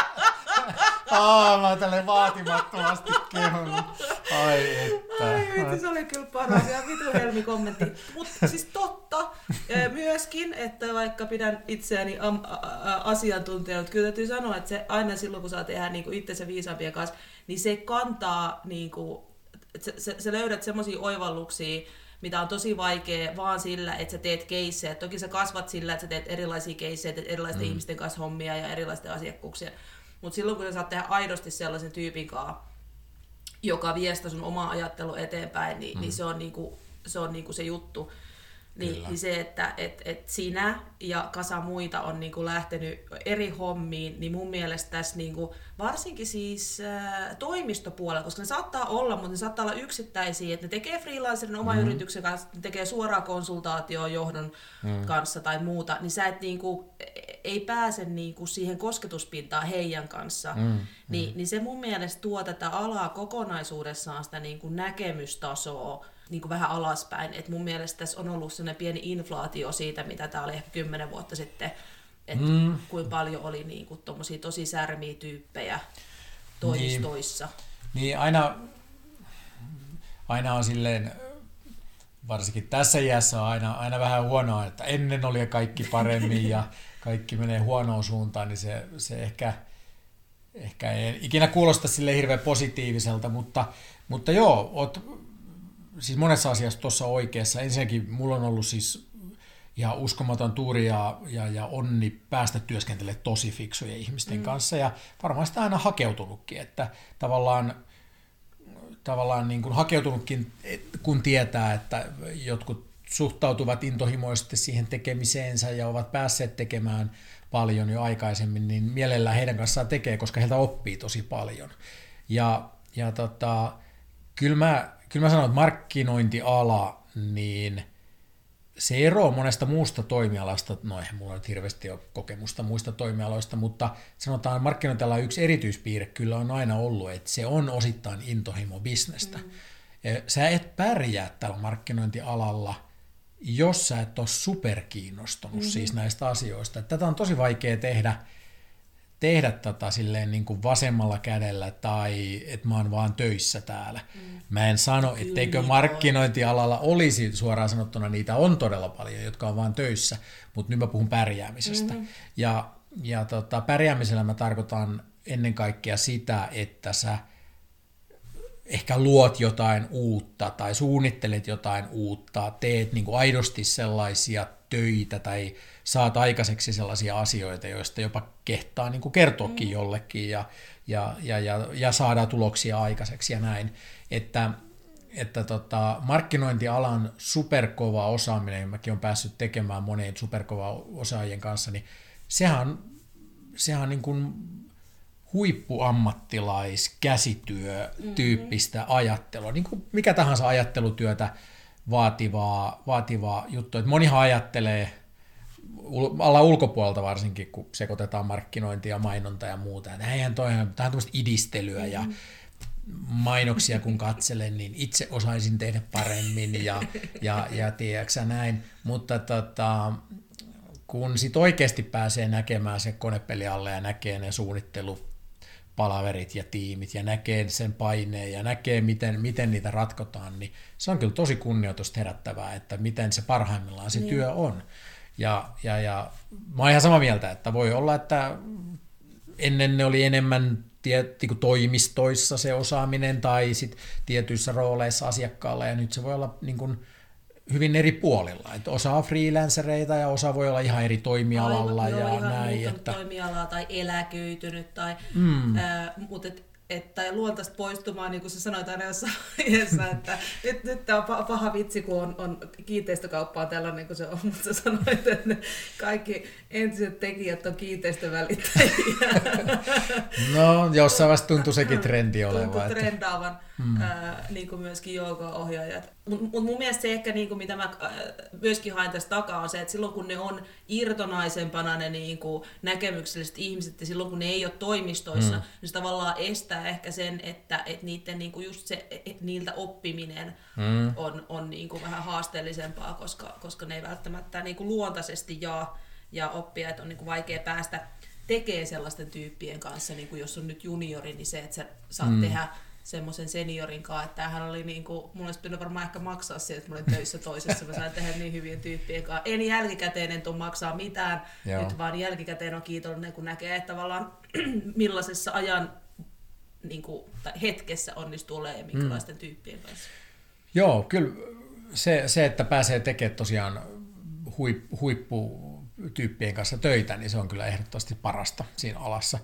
Aa, mä oon tälleen vaatimattomasti kehunut. Ai että. Ai vitsi, se oli kyllä paras ja vitu helmi kommentti. Mutta siis totta myöskin, että vaikka pidän itseäni am- asiantuntijana, kyllä täytyy sanoa, että se aina silloin, kun saa tehdä niinku itsensä viisaampien kanssa, niin se kantaa, niinku, että sä, sä löydät semmoisia oivalluksia, mitä on tosi vaikea vaan sillä, että sä teet keissejä. Toki sä kasvat sillä, että sä teet erilaisia keissejä, teet erilaisten mm. ihmisten kanssa hommia ja erilaisten asiakkuuksia. Mutta silloin, kun sä saat tehdä aidosti sellaisen tyypin kanssa, joka vie sitä sun omaa ajattelua eteenpäin, niin, mm. niin se on, niinku, se, on niinku se juttu. Niin, niin se, että et, et sinä ja kasa muita on niinku lähtenyt eri hommiin, niin mun mielestä tässä niinku, varsinkin siis ä, toimistopuolella, koska ne saattaa olla, mutta ne saattaa olla yksittäisiä, että ne tekee freelancerin oman mm. yrityksen kanssa, ne tekee suoraa konsultaatioa johdon mm. kanssa tai muuta, niin sä et niinku, ei pääse niinku siihen kosketuspintaan heidän kanssa. Mm. Ni, mm. Niin se mun mielestä tuo tätä alaa kokonaisuudessaan sitä niinku näkemystasoa niin kuin vähän alaspäin. Et mun mielestä tässä on ollut sellainen pieni inflaatio siitä, mitä tämä oli ehkä kymmenen vuotta sitten, että mm. kuinka paljon oli niin kuin tommosia tosi särmiä tyyppejä toimistoissa. Niin, niin aina, aina on silleen, varsinkin tässä iässä on aina, aina vähän huonoa, että ennen oli kaikki paremmin ja kaikki menee huonoon suuntaan, niin se, se ehkä, ehkä ei ikinä kuulosta sille hirveän positiiviselta, mutta, mutta joo, oot siis monessa asiassa tuossa oikeassa. Ensinnäkin mulla on ollut siis ihan uskomaton tuuri ja, ja, ja onni päästä työskentelemään tosi fiksujen ihmisten mm. kanssa ja varmaan sitä aina hakeutunutkin, että tavallaan, tavallaan niin kuin hakeutunutkin, kun tietää, että jotkut suhtautuvat intohimoisesti siihen tekemiseensä ja ovat päässeet tekemään paljon jo aikaisemmin, niin mielellään heidän kanssaan tekee, koska heiltä oppii tosi paljon. Ja, ja tota, kyllä, mä, kyllä mä sanon, että markkinointiala, niin se ero monesta muusta toimialasta, no eihän mulla nyt hirveästi ole kokemusta muista toimialoista, mutta sanotaan markkinointiala yksi erityispiirre kyllä on aina ollut, että se on osittain intohimo-bisnestä. Mm. Sä et pärjää tällä markkinointialalla, jos sä et ole superkiinnostunut mm-hmm. siis näistä asioista. Tätä on tosi vaikea tehdä, tehdä tätä silleen niin kuin vasemmalla kädellä tai että mä oon vaan töissä täällä. Mm. Mä en sano, etteikö markkinointialalla olisi suoraan sanottuna, niitä on todella paljon, jotka on vaan töissä, mutta nyt mä puhun pärjäämisestä. Mm-hmm. Ja, ja tota, pärjäämisellä mä tarkoitan ennen kaikkea sitä, että sä ehkä luot jotain uutta tai suunnittelet jotain uutta, teet niin kuin aidosti sellaisia töitä tai saat aikaiseksi sellaisia asioita, joista jopa kehtaa niin kuin kertoakin mm. jollekin ja, ja, ja, ja, ja saadaan tuloksia aikaiseksi ja näin. Että, että tota, markkinointialan superkova osaaminen, mäkin olen päässyt tekemään monien superkova osaajien kanssa, niin sehän, sehän on niin kuin huippuammattilaiskäsityö-tyyppistä mm-hmm. ajattelua, niin kuin mikä tahansa ajattelutyötä vaativaa, vaativaa juttu. Et monihan ajattelee, alla ulkopuolelta varsinkin, kun sekoitetaan markkinointia, mainonta ja muuta, että eihän toi, tämä on tämmöistä idistelyä mm-hmm. ja mainoksia kun katselen, niin itse osaisin tehdä paremmin ja, ja, ja tiedäksä näin, mutta tota, kun sit oikeasti pääsee näkemään se konepeli alle ja näkee ne suunnittelupalaverit ja tiimit ja näkee sen paineen ja näkee, miten, miten niitä ratkotaan, niin se on kyllä tosi kunnioitusta herättävää, että miten se parhaimmillaan se niin. työ on. Ja, ja, ja mä oon ihan samaa mieltä, että voi olla, että ennen ne oli enemmän tie, toimistoissa se osaaminen tai sit tietyissä rooleissa asiakkaalla ja nyt se voi olla niin kuin hyvin eri puolilla. Että osa on freelancereita ja osa voi olla ihan eri toimialalla. Aivan, ja joo, näin. Että toimialaa tai eläköitynyt. Tai, mm. ää, mutta et, et, tai luontaista poistumaan, niin kuin sä sanoit aina jossain vaiheessa, että nyt, nyt tämä on paha vitsi, kun on, on kiinteistökauppa on tällainen niin kuin se on, mutta sä sanoit, että ne kaikki entiset tekijät on kiinteistövälittäjiä. No, jossain vaiheessa tuntui sekin trendi olevan. Tuntui trendaavan. Mm. Ää, niin kuin myöskin jooga-ohjaajat. Mutta mut mun mielestä se ehkä, niin kuin mitä mä ää, myöskin haen tästä takaa, on se, että silloin kun ne on irtonaisempana ne niin kuin näkemykselliset ihmiset ja silloin kun ne ei ole toimistoissa, mm. niin se tavallaan estää ehkä sen, että et niiden, niin kuin just se, et niiltä oppiminen mm. on, on niin kuin vähän haasteellisempaa, koska, koska ne ei välttämättä niin kuin luontaisesti jaa ja oppia, että on niin kuin vaikea päästä tekemään sellaisten tyyppien kanssa, niin kuin jos on nyt juniori, niin se, että sä saat mm. tehdä semmoisen seniorin kanssa, että tämähän oli niinku, mun olisi pitänyt varmaan ehkä maksaa siitä, että mä olin töissä toisessa, mä sain tehdä niin hyvien tyyppien kanssa. En jälkikäteen en tule maksaa mitään, Joo. nyt vaan jälkikäteen on kiitollinen, kun näkee, että tavallaan millaisessa ajan niinku, tai hetkessä onnistuu olemaan ja minkälaisten mm. tyyppien kanssa. Joo, kyllä se, se että pääsee tekemään tosiaan huip, huipputyyppien kanssa töitä, niin se on kyllä ehdottomasti parasta siinä alassa.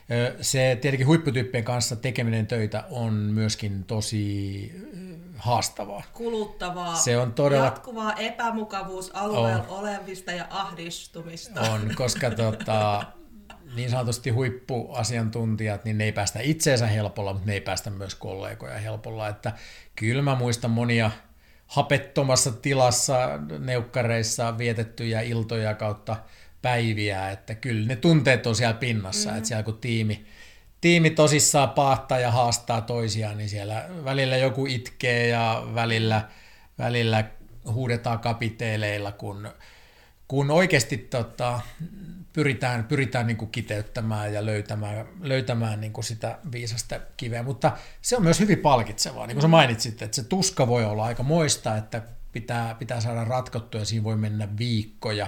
Se tietenkin huipputyyppien kanssa tekeminen töitä on myöskin tosi haastavaa. Kuluttavaa, se on todella jatkuvaa epämukavuusalueella on. olevista ja ahdistumista. On, koska tota, niin sanotusti huippuasiantuntijat, niin ne ei päästä itseensä helpolla, mutta ne ei päästä myös kollegoja helpolla. Että kyllä mä muistan monia hapettomassa tilassa neukkareissa vietettyjä iltoja kautta päiviä, että kyllä ne tunteet on siellä pinnassa, mm-hmm. että siellä kun tiimi, tiimi tosissaan paahtaa ja haastaa toisiaan, niin siellä välillä joku itkee ja välillä, välillä huudetaan kapiteeleilla, kun, kun oikeasti tota, pyritään, pyritään niin kuin kiteyttämään ja löytämään, löytämään niin kuin sitä viisasta kiveä, mutta se on myös hyvin palkitsevaa, niin kuin sä mainitsit, että se tuska voi olla aika moista, että pitää, pitää saada ratkottua ja siinä voi mennä viikkoja,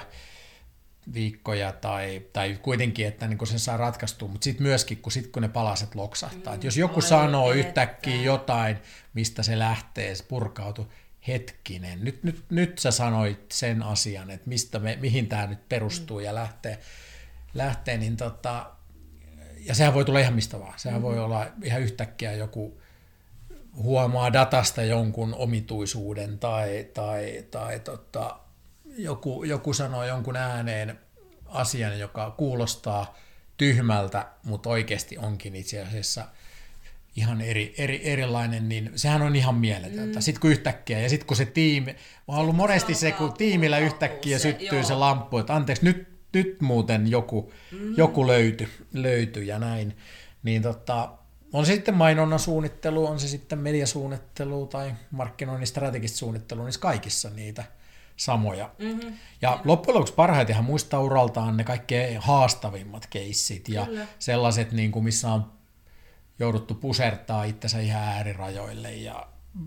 viikkoja tai, tai kuitenkin, että niin se saa ratkaistua, mutta sitten myöskin, kun, sit, kun ne palaset loksahtaa. Mm, että jos joku sanoo että... yhtäkkiä jotain, mistä se lähtee, se purkautuu, hetkinen, nyt, nyt, nyt sä sanoit sen asian, että mistä me, mihin tämä nyt perustuu mm. ja lähtee, lähtee niin tota, ja sehän voi tulla ihan mistä vaan. Sehän mm-hmm. voi olla ihan yhtäkkiä joku huomaa datasta jonkun omituisuuden tai, tai, tai tota, joku, joku sanoo jonkun ääneen asian, joka kuulostaa tyhmältä, mutta oikeasti onkin itse asiassa ihan eri, eri, erilainen, niin sehän on ihan mieletöntä. Mm. Sitten kun yhtäkkiä, ja sitten kun se tiimi, on ollut monesti se, kun tiimillä yhtäkkiä se, syttyy joo. se lamppu, että anteeksi, nyt, nyt muuten joku, mm. joku löytyi, löytyi ja näin, niin tota, on se sitten mainonnan suunnittelu, on se sitten mediasuunnittelu tai markkinoinnin strategista suunnittelu, niin kaikissa niitä samoja. Mm-hmm. Ja mm-hmm. loppujen lopuksi parhaitenhan muistaa uraltaan ne kaikkein haastavimmat keissit ja Kyllä. sellaiset, niin kuin missä on jouduttu pusertaa itsensä ihan äärirajoille ja,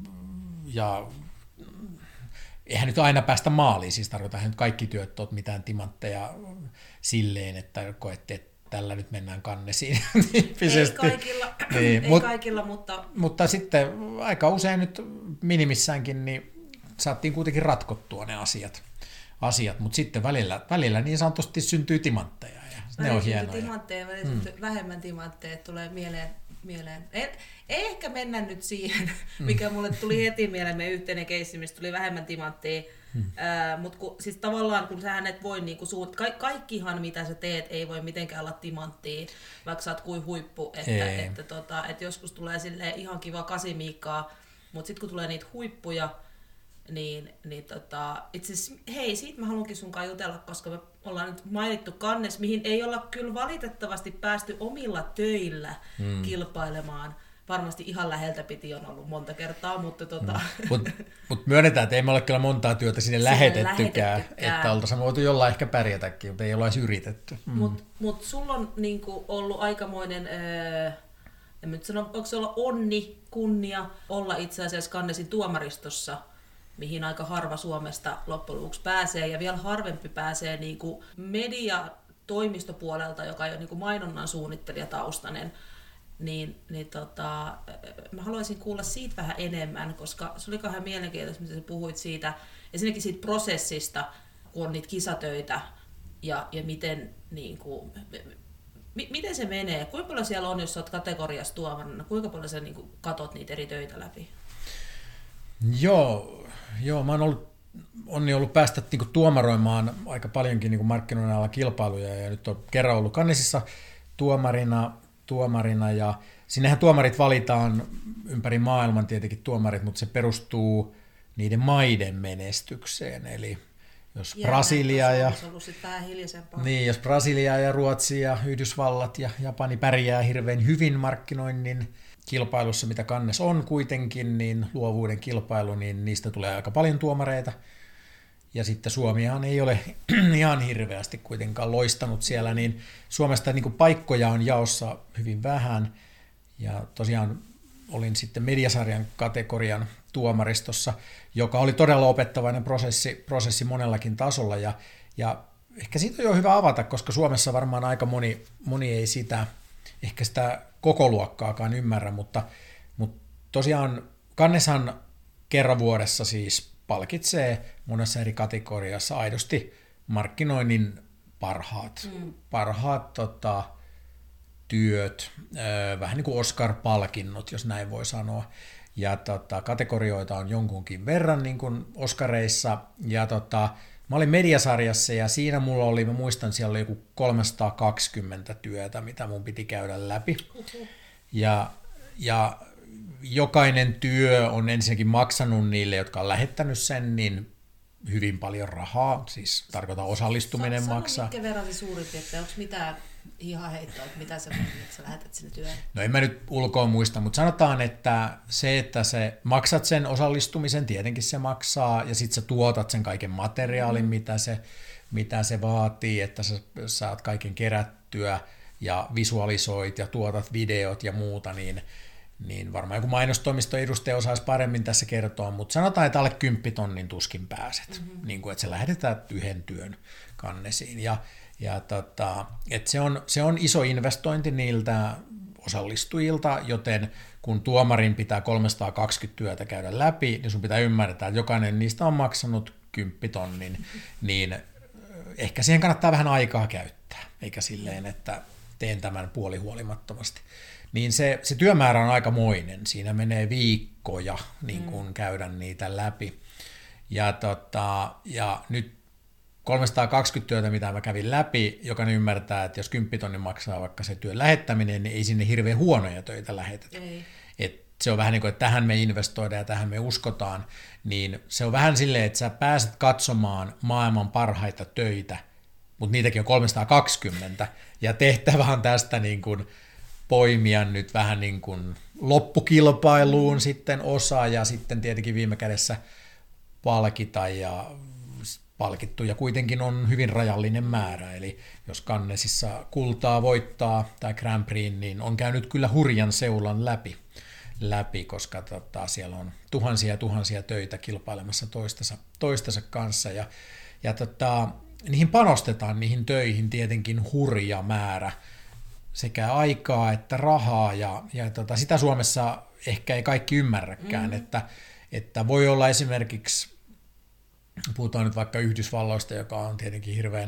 ja eihän nyt aina päästä maaliin, siis tarkoitan, että kaikki työt olet mitään timantteja silleen, että koette, että tällä nyt mennään kannesiin. Ei kaikilla, niin, ei mut, kaikilla mutta... mutta sitten aika usein nyt minimissäänkin niin saattiin kuitenkin ratkottua ne asiat, asiat mutta sitten välillä, välillä niin sanotusti syntyy timantteja. Ja ne on hienoja. Timantteja, välillä syntyy mm. vähemmän timantteja, tulee mieleen. mieleen. Ei, ei ehkä mennä nyt siihen, mikä mulle tuli heti mieleen meidän yhteinen keissi, mistä tuli vähemmän timantteja. Hmm. Äh, mutta siis tavallaan kun sähän et voi niinku suut, ka- kaikkihan mitä sä teet ei voi mitenkään olla timanttia, vaikka sä oot kuin huippu, että, että, tota, että joskus tulee silleen ihan kiva kasimiikkaa, mutta sitten kun tulee niitä huippuja, niin, niin tota, itse asiassa, hei, siitä mä haluankin sunkaan jutella, koska me ollaan nyt mainittu kannes, mihin ei olla kyllä valitettavasti päästy omilla töillä hmm. kilpailemaan. Varmasti ihan läheltä piti on ollut monta kertaa, mutta tota... Mm. Mutta mut myönnetään, että ei me ole kyllä montaa työtä sinne, sinne lähetettykään, lähetettykään, että oltaisiin voitu jollain ehkä pärjätäkin, mutta ei olla edes yritetty. Mm. Mutta mut sulla on niinku ollut aikamoinen, öö, en nyt sano, onko se olla onni, kunnia olla itse asiassa Kannesin tuomaristossa, mihin aika harva Suomesta loppujen lopuksi pääsee, ja vielä harvempi pääsee niinku mediatoimistopuolelta, joka ei ole niinku mainonnan suunnittelijataustainen. Niin, niin tota, mä haluaisin kuulla siitä vähän enemmän, koska se oli kauhean mielenkiintoista, mitä sä puhuit siitä, ensinnäkin siitä prosessista, kun on niitä kisatöitä, ja, ja miten, niin kuin, m- miten se menee, kuinka paljon siellä on, jos sä oot kategoriassa tuomarina, kuinka paljon sä niin kuin, katot niitä eri töitä läpi? Joo, joo mä oon ollut, onni ollut päästä niin kuin, tuomaroimaan aika paljonkin niin kuin markkinoinnin alalla kilpailuja, ja nyt on kerran ollut Kannesissa tuomarina, tuomarina ja sinnehän tuomarit valitaan ympäri maailman tietenkin tuomarit, mutta se perustuu niiden maiden menestykseen, eli jos Jää, Brasilia ja niin, jos Brasilia ja Ruotsi ja Yhdysvallat ja Japani pärjää hirveän hyvin markkinoinnin kilpailussa, mitä Cannes on kuitenkin, niin luovuuden kilpailu, niin niistä tulee aika paljon tuomareita. Ja sitten Suomihan ei ole ihan hirveästi kuitenkaan loistanut siellä, niin Suomesta niin kuin paikkoja on jaossa hyvin vähän. Ja tosiaan olin sitten mediasarjan kategorian tuomaristossa, joka oli todella opettavainen prosessi, prosessi monellakin tasolla. Ja, ja ehkä siitä on jo hyvä avata, koska Suomessa varmaan aika moni, moni ei sitä, ehkä sitä koko luokkaakaan ymmärrä, mutta, mutta tosiaan Canneshan kerran vuodessa siis palkitsee monessa eri kategoriassa aidosti markkinoinnin parhaat, mm. parhaat tota, työt, öö, vähän niin kuin Oscar-palkinnot, jos näin voi sanoa. Ja tota, kategorioita on jonkunkin verran niin kuin Oscareissa. Ja tota, mä olin mediasarjassa ja siinä mulla oli, mä muistan, siellä oli joku kolmesataakaksikymmentä työtä, mitä mun piti käydä läpi. Uh-huh. Ja, ja jokainen työ on ensinnäkin maksanut niille, jotka on lähettänyt sen, niin hyvin paljon rahaa, siis tarkoitan osallistuminen Sano, maksaa. Mitkä verran se suurin piirtein, onko mitään hihaheittoa, että mitä sä, että sä lähetät sinne työhön? No en mä nyt ulkoa muista, mutta sanotaan, että se, että sä maksat sen osallistumisen, tietenkin se maksaa, ja sitten sä tuotat sen kaiken materiaalin, mm. mitä, se, mitä se vaatii, että sä saat kaiken kerättyä ja visualisoit ja tuotat videot ja muuta, niin niin varmaan joku mainostoimiston edustaja osaisi paremmin tässä kertoa, mutta sanotaan, että alle kymppitonnin tuskin pääset, mm-hmm. niin kuin, että se lähetetään yhden työn kannesiin. Ja, ja tota, että se, on, se on iso investointi niiltä osallistujilta, joten kun tuomarin pitää kolmesataakaksikymmentä työtä käydä läpi, niin sun pitää ymmärtää, että jokainen niistä on maksanut kymppitonnin, mm-hmm. niin ehkä siihen kannattaa vähän aikaa käyttää, eikä silleen, että teen tämän puolihuolimattomasti. Niin se, se työmäärä on aikamoinen. Siinä menee viikkoja niin kun mm. käydä niitä läpi. Ja, tota, ja nyt kolmesataakaksikymmentä työtä, mitä mä kävin läpi, jokainen ymmärtää, että jos kymmenen tonnin maksaa vaikka se työn lähettäminen, niin ei sinne hirveän huonoja töitä lähetetä. Ei. Et se on vähän niin kuin, että tähän me investoidaan ja tähän me uskotaan, niin se on vähän silleen, että sä pääset katsomaan maailman parhaita töitä, mutta niitäkin on kolmesataakaksikymmentä, ja tehtävä on tästä niin kuin poimia nyt vähän niin kuin loppukilpailuun mm. sitten osa, ja sitten tietenkin viime kädessä palkita, ja palkittuja kuitenkin on hyvin rajallinen määrä, eli jos Cannesissa kultaa voittaa tai Grand Prix, niin on käynyt kyllä hurjan seulan läpi, läpi koska tota, siellä on tuhansia ja tuhansia töitä kilpailemassa toistensa, toistensa kanssa, ja, ja tota, niihin panostetaan, niihin töihin tietenkin hurja määrä, sekä aikaa että rahaa, ja, ja tota, sitä Suomessa ehkä ei kaikki ymmärräkään, mm. että, että voi olla esimerkiksi, puhutaan nyt vaikka Yhdysvalloista, joka on tietenkin hirveän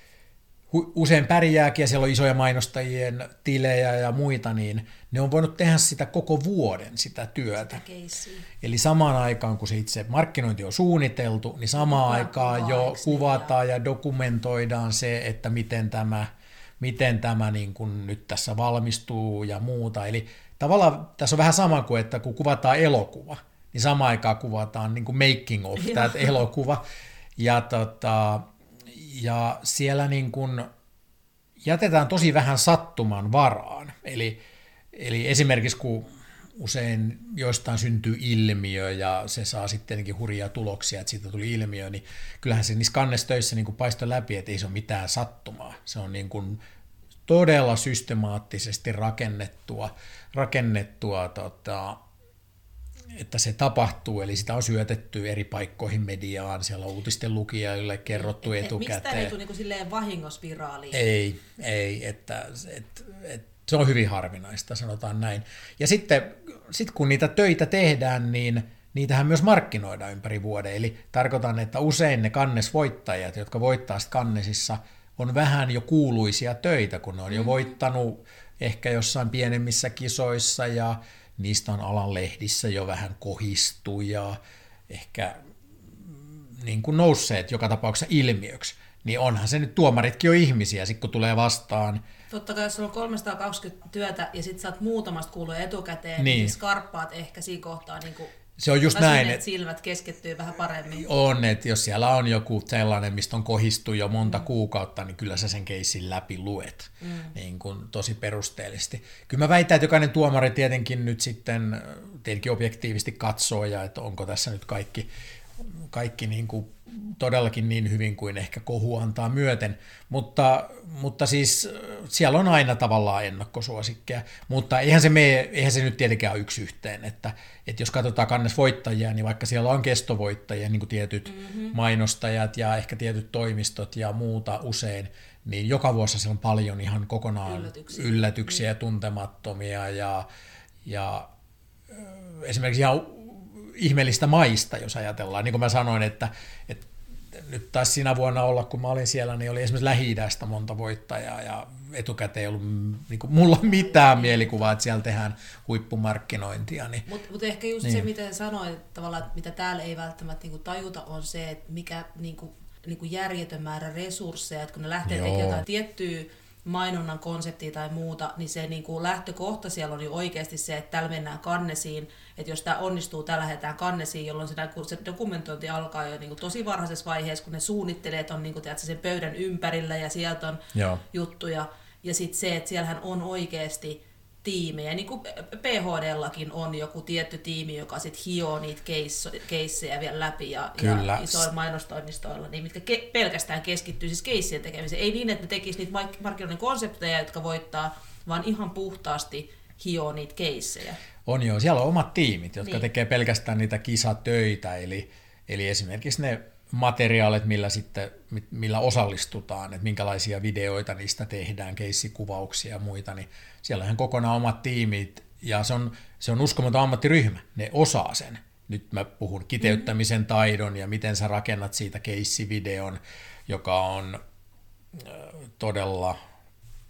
usein pärjääkin, ja siellä on isoja mainostajien tilejä ja muita, niin ne on voinut tehdä sitä koko vuoden, sitä työtä. Sitä Eli samaan aikaan, kun se itse markkinointi on suunniteltu, niin samaan aikaan jo kuvataan ja dokumentoidaan se, että miten tämä, miten tämä niin kuin nyt tässä valmistuu ja muuta. Eli tavallaan tässä on vähän sama kuin, että kun kuvataan elokuva, niin samaan aikaan kuvataan niin kuin making of, tämä elokuva. Ja, tota, ja siellä niin kuin jätetään tosi vähän sattuman varaan. Eli, eli esimerkiksi kun usein joistain syntyy ilmiö ja se saa sitten tietenkin hurjia tuloksia, että siitä tuli ilmiö, niin kyllähän se niissä Cannes-töissä niin kuin paistoi läpi, että ei se ole mitään sattumaa. Se on niin kuin todella systemaattisesti rakennettua, rakennettua tota, että se tapahtuu, eli sitä on syötetty eri paikkoihin mediaan, siellä on uutisten lukijoille kerrottu et, et, etukäteen. Miksi tämä ei tule niin silleen vahingospiraaliin? Ei, ei että, et, et, se on hyvin harvinaista, sanotaan näin. Ja sitten sit kun niitä töitä tehdään, niin niitähän myös markkinoidaan ympäri vuoden, eli tarkoitan, että usein ne Cannes-voittajat, jotka voittaa sitten Cannesissa, on vähän jo kuuluisia töitä, kun ne on jo mm-hmm. voittanut ehkä jossain pienemmissä kisoissa, ja niistä on alan lehdissä jo vähän kohistu ja ehkä niin kuin nousseet joka tapauksessa ilmiöksi, niin onhan se nyt, tuomaritkin on ihmisiä, sitten kun tulee vastaan. Totta kai jos sulla on kolmesataakaksikymmentä työtä ja sitten saat muutamasta kuulua etukäteen, niin, niin skarppaat ehkä siinä kohtaa niin kuin se on just näin, että silmät keskittyy vähän paremmin. On, että jos siellä on joku sellainen, mistä on kohistu jo monta mm. kuukautta, niin kyllä sä sen keissin läpi luet mm. niin kuin tosi perusteellisesti. Kyllä mä väitän, että jokainen tuomari tietenkin nyt sitten tietenkin objektiivisesti katsoo, ja että onko tässä nyt kaikki, kaikki niin kuin todellakin niin hyvin kuin ehkä kohu antaa myöten, mutta, mutta siis siellä on aina tavallaan ennakkosuosikkeja, mutta eihän se, mene, eihän se nyt tietenkään ole yksi yhteen, että, että jos katsotaan Cannes-voittajia, niin vaikka siellä on kestovoittajia, niin kuin tietyt mm-hmm. mainostajat ja ehkä tietyt toimistot ja muuta usein, niin joka vuosi siellä on paljon ihan kokonaan yllätyksiä, yllätyksiä ja tuntemattomia ja, ja esimerkiksi ihan ihmeellistä maista, jos ajatellaan. Niin kuin mä sanoin, että, että nyt taisi siinä vuonna olla, kun mä olin siellä, niin oli esimerkiksi Lähi-idästä monta voittajaa, ja etukäteen ei ollut niin kuin mulla mitään mielikuvaa, että siellä tehdään huippumarkkinointia. Niin, Mutta mut ehkä just niin. se, mitä sanoit, että tavallaan, että mitä täällä ei välttämättä niin kuin tajuta, on se, että mikä niin kuin, niin kuin järjetön määrä resursseja, että kun ne lähtee tekemään jotain tiettyä mainonnan konseptia tai muuta, niin se niin kuin lähtökohta siellä on jo oikeasti se, että täällä mennään Cannesiin, että jos tämä onnistuu, täällä lähdetään Cannesiin, jolloin se, se dokumentointi alkaa jo niin kuin tosi varhaisessa vaiheessa, kun ne suunnittelijat on niin kuin, tiedätkö, sen pöydän ympärillä ja sieltä on Joo. juttuja. Ja sitten se, että siellähän on oikeasti tiimejä, niin kuin P H D:llakin on joku tietty tiimi, joka sitten hioo niitä keissejä vielä läpi ja, ja isoilla mainostoimistoilla, niin mitkä ke- pelkästään keskittyy siis keissien tekemiseen. Ei niin, että ne tekisivät niitä markkinoinnin konsepteja, jotka voittaa, vaan ihan puhtaasti hioo niitä keissejä. On joo, siellä on omat tiimit, jotka niin. tekee pelkästään niitä kisatöitä, eli, eli esimerkiksi ne materiaalit, millä, sitten, millä osallistutaan, että minkälaisia videoita niistä tehdään, keissikuvauksia ja muita, niin siellä on ihan kokonaan omat tiimit, ja se on, se on uskomaton ammattiryhmä, ne osaa sen. Nyt mä puhun kiteyttämisen taidon ja miten sä rakennat siitä keissivideon, joka on todella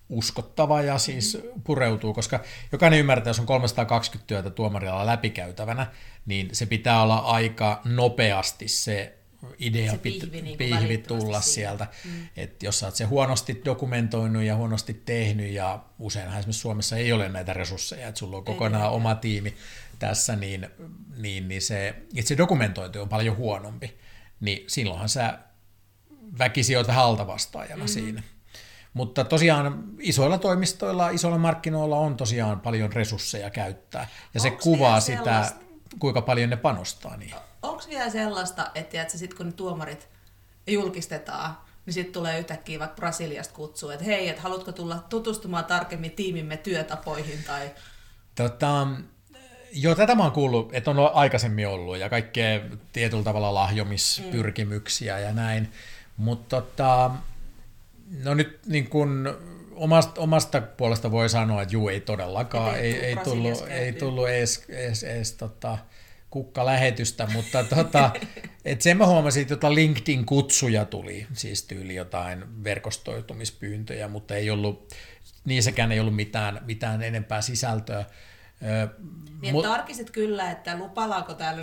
uskottava ja siis pureutuu, koska jokainen ymmärtää, jos on kolmesataakaksikymmentä työtä tuomarilla läpikäytävänä, niin se pitää olla aika nopeasti se idea se pihvi, niin pihvi tulla sieltä. Mm. Että jos sä oot se huonosti dokumentoinut ja huonosti tehnyt, ja useinhan esimerkiksi Suomessa ei ole näitä resursseja, että sulla on kokonaan ei, oma tiimi tässä, niin, niin, niin se, itse dokumentointi on paljon huonompi. Niin silloinhan sä väkisi oot vähän altavastaajana mm. siinä. Mutta tosiaan isoilla toimistoilla, isoilla markkinoilla on tosiaan paljon resursseja käyttää, ja se Onks kuvaa sitä, sellaista, kuinka paljon ne panostaa niihin. Onko vielä sellaista, että, että sit kun ne tuomarit julkistetaan, niin sitten tulee yhtäkkiä vaikka Brasiliasta kutsua, että hei, että haluatko tulla tutustumaan tarkemmin tiimimme työtapoihin? Tai... Tota, joo, tätä mä oon kuullut, että on aikaisemmin ollut, ja kaikkea tietyllä tavalla lahjomispyrkimyksiä mm. ja näin, mutta tota, no nyt niin kun omasta, omasta puolesta voi sanoa, että juu, ei todellakaan, ei, ei, tullut, ei tullut edes, edes, edes tota, kukkalähetystä, mutta tota, et sen mä huomasin, että tota LinkedIn-kutsuja tuli, siis tyyli jotain verkostoitumispyyntöjä, mutta ei ollut, niissäkään ei ollut mitään, mitään enempää sisältöä. Niin Mut... tarkisit kyllä, että lupalaako täällä.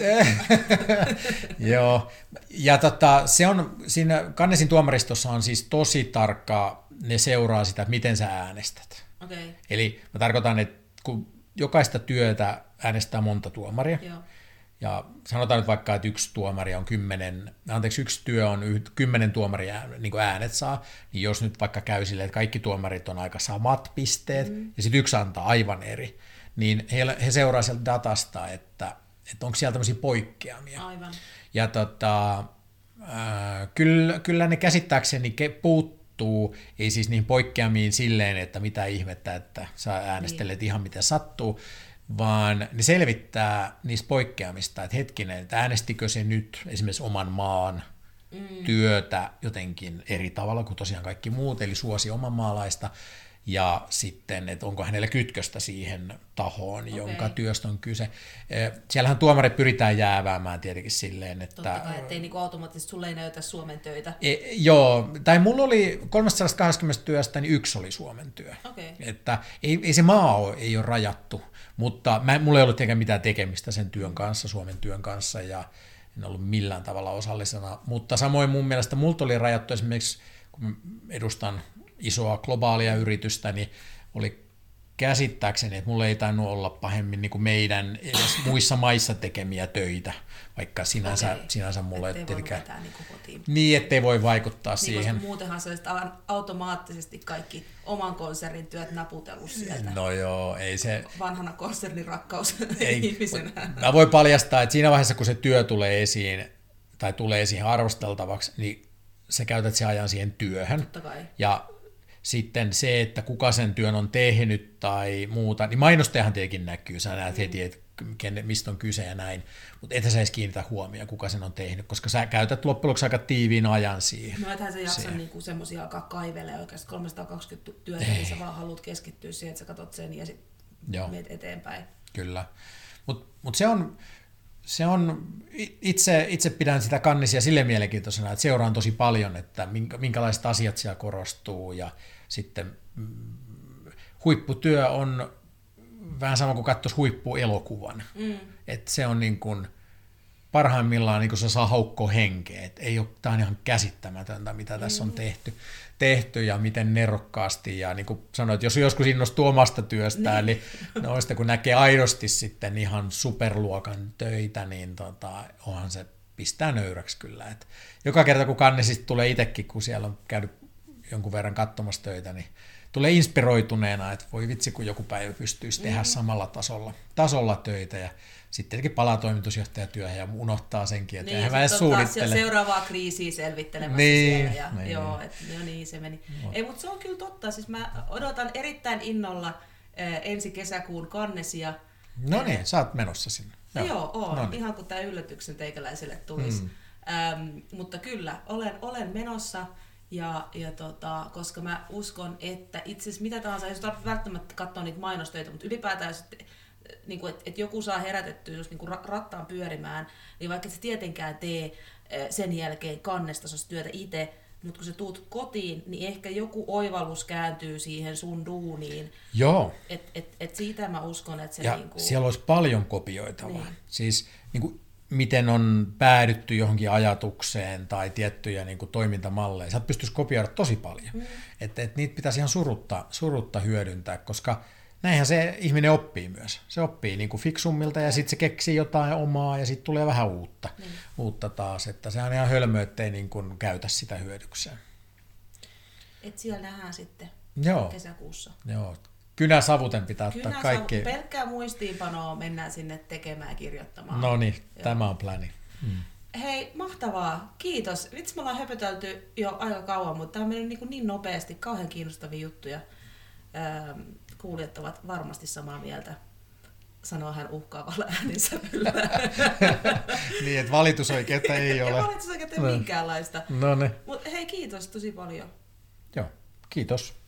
Joo, ja tota, se on, siinä Cannesin tuomaristossa on siis tosi tarkkaa, ne seuraa sitä, että miten sä äänestät. Okay. Eli mä tarkoitan, että kun jokaista työtä äänestää monta tuomaria, Joo. ja sanotaan nyt vaikka, että yksi tuomari on kymmenen, anteeksi, yksi työ on yh, kymmenen tuomaria niin äänet saa, niin jos nyt vaikka käy silleen, että kaikki tuomarit on aika samat pisteet, mm. ja sitten yksi antaa aivan eri, niin he, he seuraa sieltä datasta, että, että onko siellä tämmöisiä poikkeamia. Aivan. Ja tota, äh, kyllä, kyllä ne käsittääkseni puuttuu, ei siis niihin poikkeamiin silleen, että mitä ihmettä, että sä äänestelet niin. ihan miten sattuu, vaan ne selvittää niistä poikkeamista, että hetkinen, että äänestikö se nyt esimerkiksi oman maan mm. työtä jotenkin eri tavalla kuin tosiaan kaikki muut, eli suosi oman maalaista, ja sitten, että onko hänellä kytköstä siihen tahoon, okay. jonka työstä on kyse. Siellähän tuomarit pyritään jääväämään tietenkin silleen, että... Totta kai, ettei niinku automaattisesti sulle ei näytä Suomen töitä. E, joo, tai mulla oli kolmesataakaksikymmentä työstä, niin yksi oli Suomen työ. Okay. Että ei, ei se maa ole, ei ole rajattu, mutta mä, mulla ei ollut tietenkään mitään tekemistä sen työn kanssa, Suomen työn kanssa, ja en ollut millään tavalla osallisena. Mutta samoin mun mielestä multa oli rajattu esimerkiksi, kun edustan isoa globaalia yritystä, niin oli käsittääkseni, että mulla ei tainnut olla pahemmin niin kuin meidän edes muissa maissa tekemiä töitä, vaikka sinänsä, okay. sinänsä mulle... Ettei voi vetää niin kuin kotiin. Niin, ettei voi vaikuttaa niin, siihen. Koska muutenhan se olisi automaattisesti kaikki oman konsernin työt naputellut sieltä. No joo, ei se... Vanhana konsernin rakkaus ei, ihmisenä. Mä voin paljastaa, että siinä vaiheessa, kun se työ tulee esiin, tai tulee siihen arvosteltavaksi, niin sä käytät sen ajan siihen työhön. Totta kai. Ja sitten se, että kuka sen työn on tehnyt tai muuta, niin mainostajahan tietenkin näkyy, sä näet mm. heti, että mistä on kyse ja näin, mutta ethän sä edes kiinnitä huomioon, kuka sen on tehnyt, koska sä käytät loppujen lopuksi aika tiiviin ajan siihen. No ethän sä jaksa niinku semmoisia alkaa kaivelee oikeasti kolmesataakaksikymmentä työtä, niin sä vaan haluat keskittyä siihen, että sä katsot sen ja sitten meet eteenpäin. Kyllä, mutta mut se on... Se on, itse, itse pidän sitä Cannisia silleen mielenkiintoisena, että seuraan tosi paljon, että minkälaiset asiat siellä korostuu, ja sitten mm, huipputyö on vähän sama kuin katsoisi huippuelokuvan. Mm. Että se on niin kuin, parhaimmillaan niin kuin se saa haukkoa henkeä, että ei ole, tämä on ihan käsittämätöntä, mitä tässä on tehty, tehty ja miten nerokkaasti, ja niin kuin sanoit, jos joskus innostuu omasta työstään, niin noista kun näkee aidosti sitten ihan superluokan töitä, niin tota, onhan se pistää nöyräksi kyllä. Et joka kerta kun Cannesista tulee itsekin, kun siellä on käynyt jonkun verran katsomassa töitä, niin tulee inspiroituneena, että voi vitsi, kun joku päivä pystyisi tehdä mm. samalla tasolla, tasolla töitä, ja sitten tietenkin palaa toimitusjohtajatyöhön ja unohtaa senkin, että niin, mä edes suunnittele. Seuraavaa kriisiä selvittelemässä niin, siellä. Ja, niin. Joo, et, no niin, se meni. No. Ei, mutta se on kyllä totta. Siis mä odotan erittäin innolla äh, ensi kesäkuun Cannesia. No niin, äh, sä oot menossa sinne. Joo, joo oon. No niin. Ihan kun tämä yllätyksen teikäläiselle tulisi. Mm. Ähm, mutta kyllä, olen, olen menossa. Ja, ja tota, koska mä uskon, että itse asiassa mitä tahansa, ei tarvitse välttämättä katsoa niitä mainostöitä, mutta ylipäätään, niin että et joku saa herätettyä just niin rattaan pyörimään, niin vaikka et sä tietenkään tee sen jälkeen kannestasosta työtä itse, Mutta kun sä tuut kotiin, niin ehkä joku oivallus kääntyy siihen sun duuniin. Joo. Et, et, et siitä mä uskon, että se ja niinku... siellä olisi paljon kopioitavaa. Niin. Siis niin kuin, miten on päädytty johonkin ajatukseen tai tiettyjä niin kuin, toimintamalleja. Sä pystyisi kopioida tosi paljon. Mm. Että et niitä pitäisi ihan surutta, surutta hyödyntää, koska näinhän se ihminen oppii myös. Se oppii niin kuin fiksummilta ja sitten se keksii jotain omaa ja sitten tulee vähän uutta, mm. uutta taas. Että se on ihan hölmö, ettei niin kuin käytä sitä hyödykseen. Et siellä nähdään sitten Joo. kesäkuussa. Joo. Kynä savuten pitää ottaa Kynä kaikki. Savu, pelkkää muistiinpanoa mennään sinne tekemään ja kirjoittamaan. No niin, tämä on pläni. Mm. Hei, mahtavaa. Kiitos. Vitsi, me ollaan höpötelty jo aika kauan, mutta tämä on mennyt niin, niin nopeasti. Kauhean kiinnostavia juttuja. Ähm, kuulijat ovat varmasti samaa mieltä, sanoo hän uhkaavalla äänisävyllä. Niin, että valitusoikeutta ei ole. Ja valitusoikeutta ei ole minkäänlaista. No niin. Mutta hei, kiitos tosi paljon. Joo, kiitos.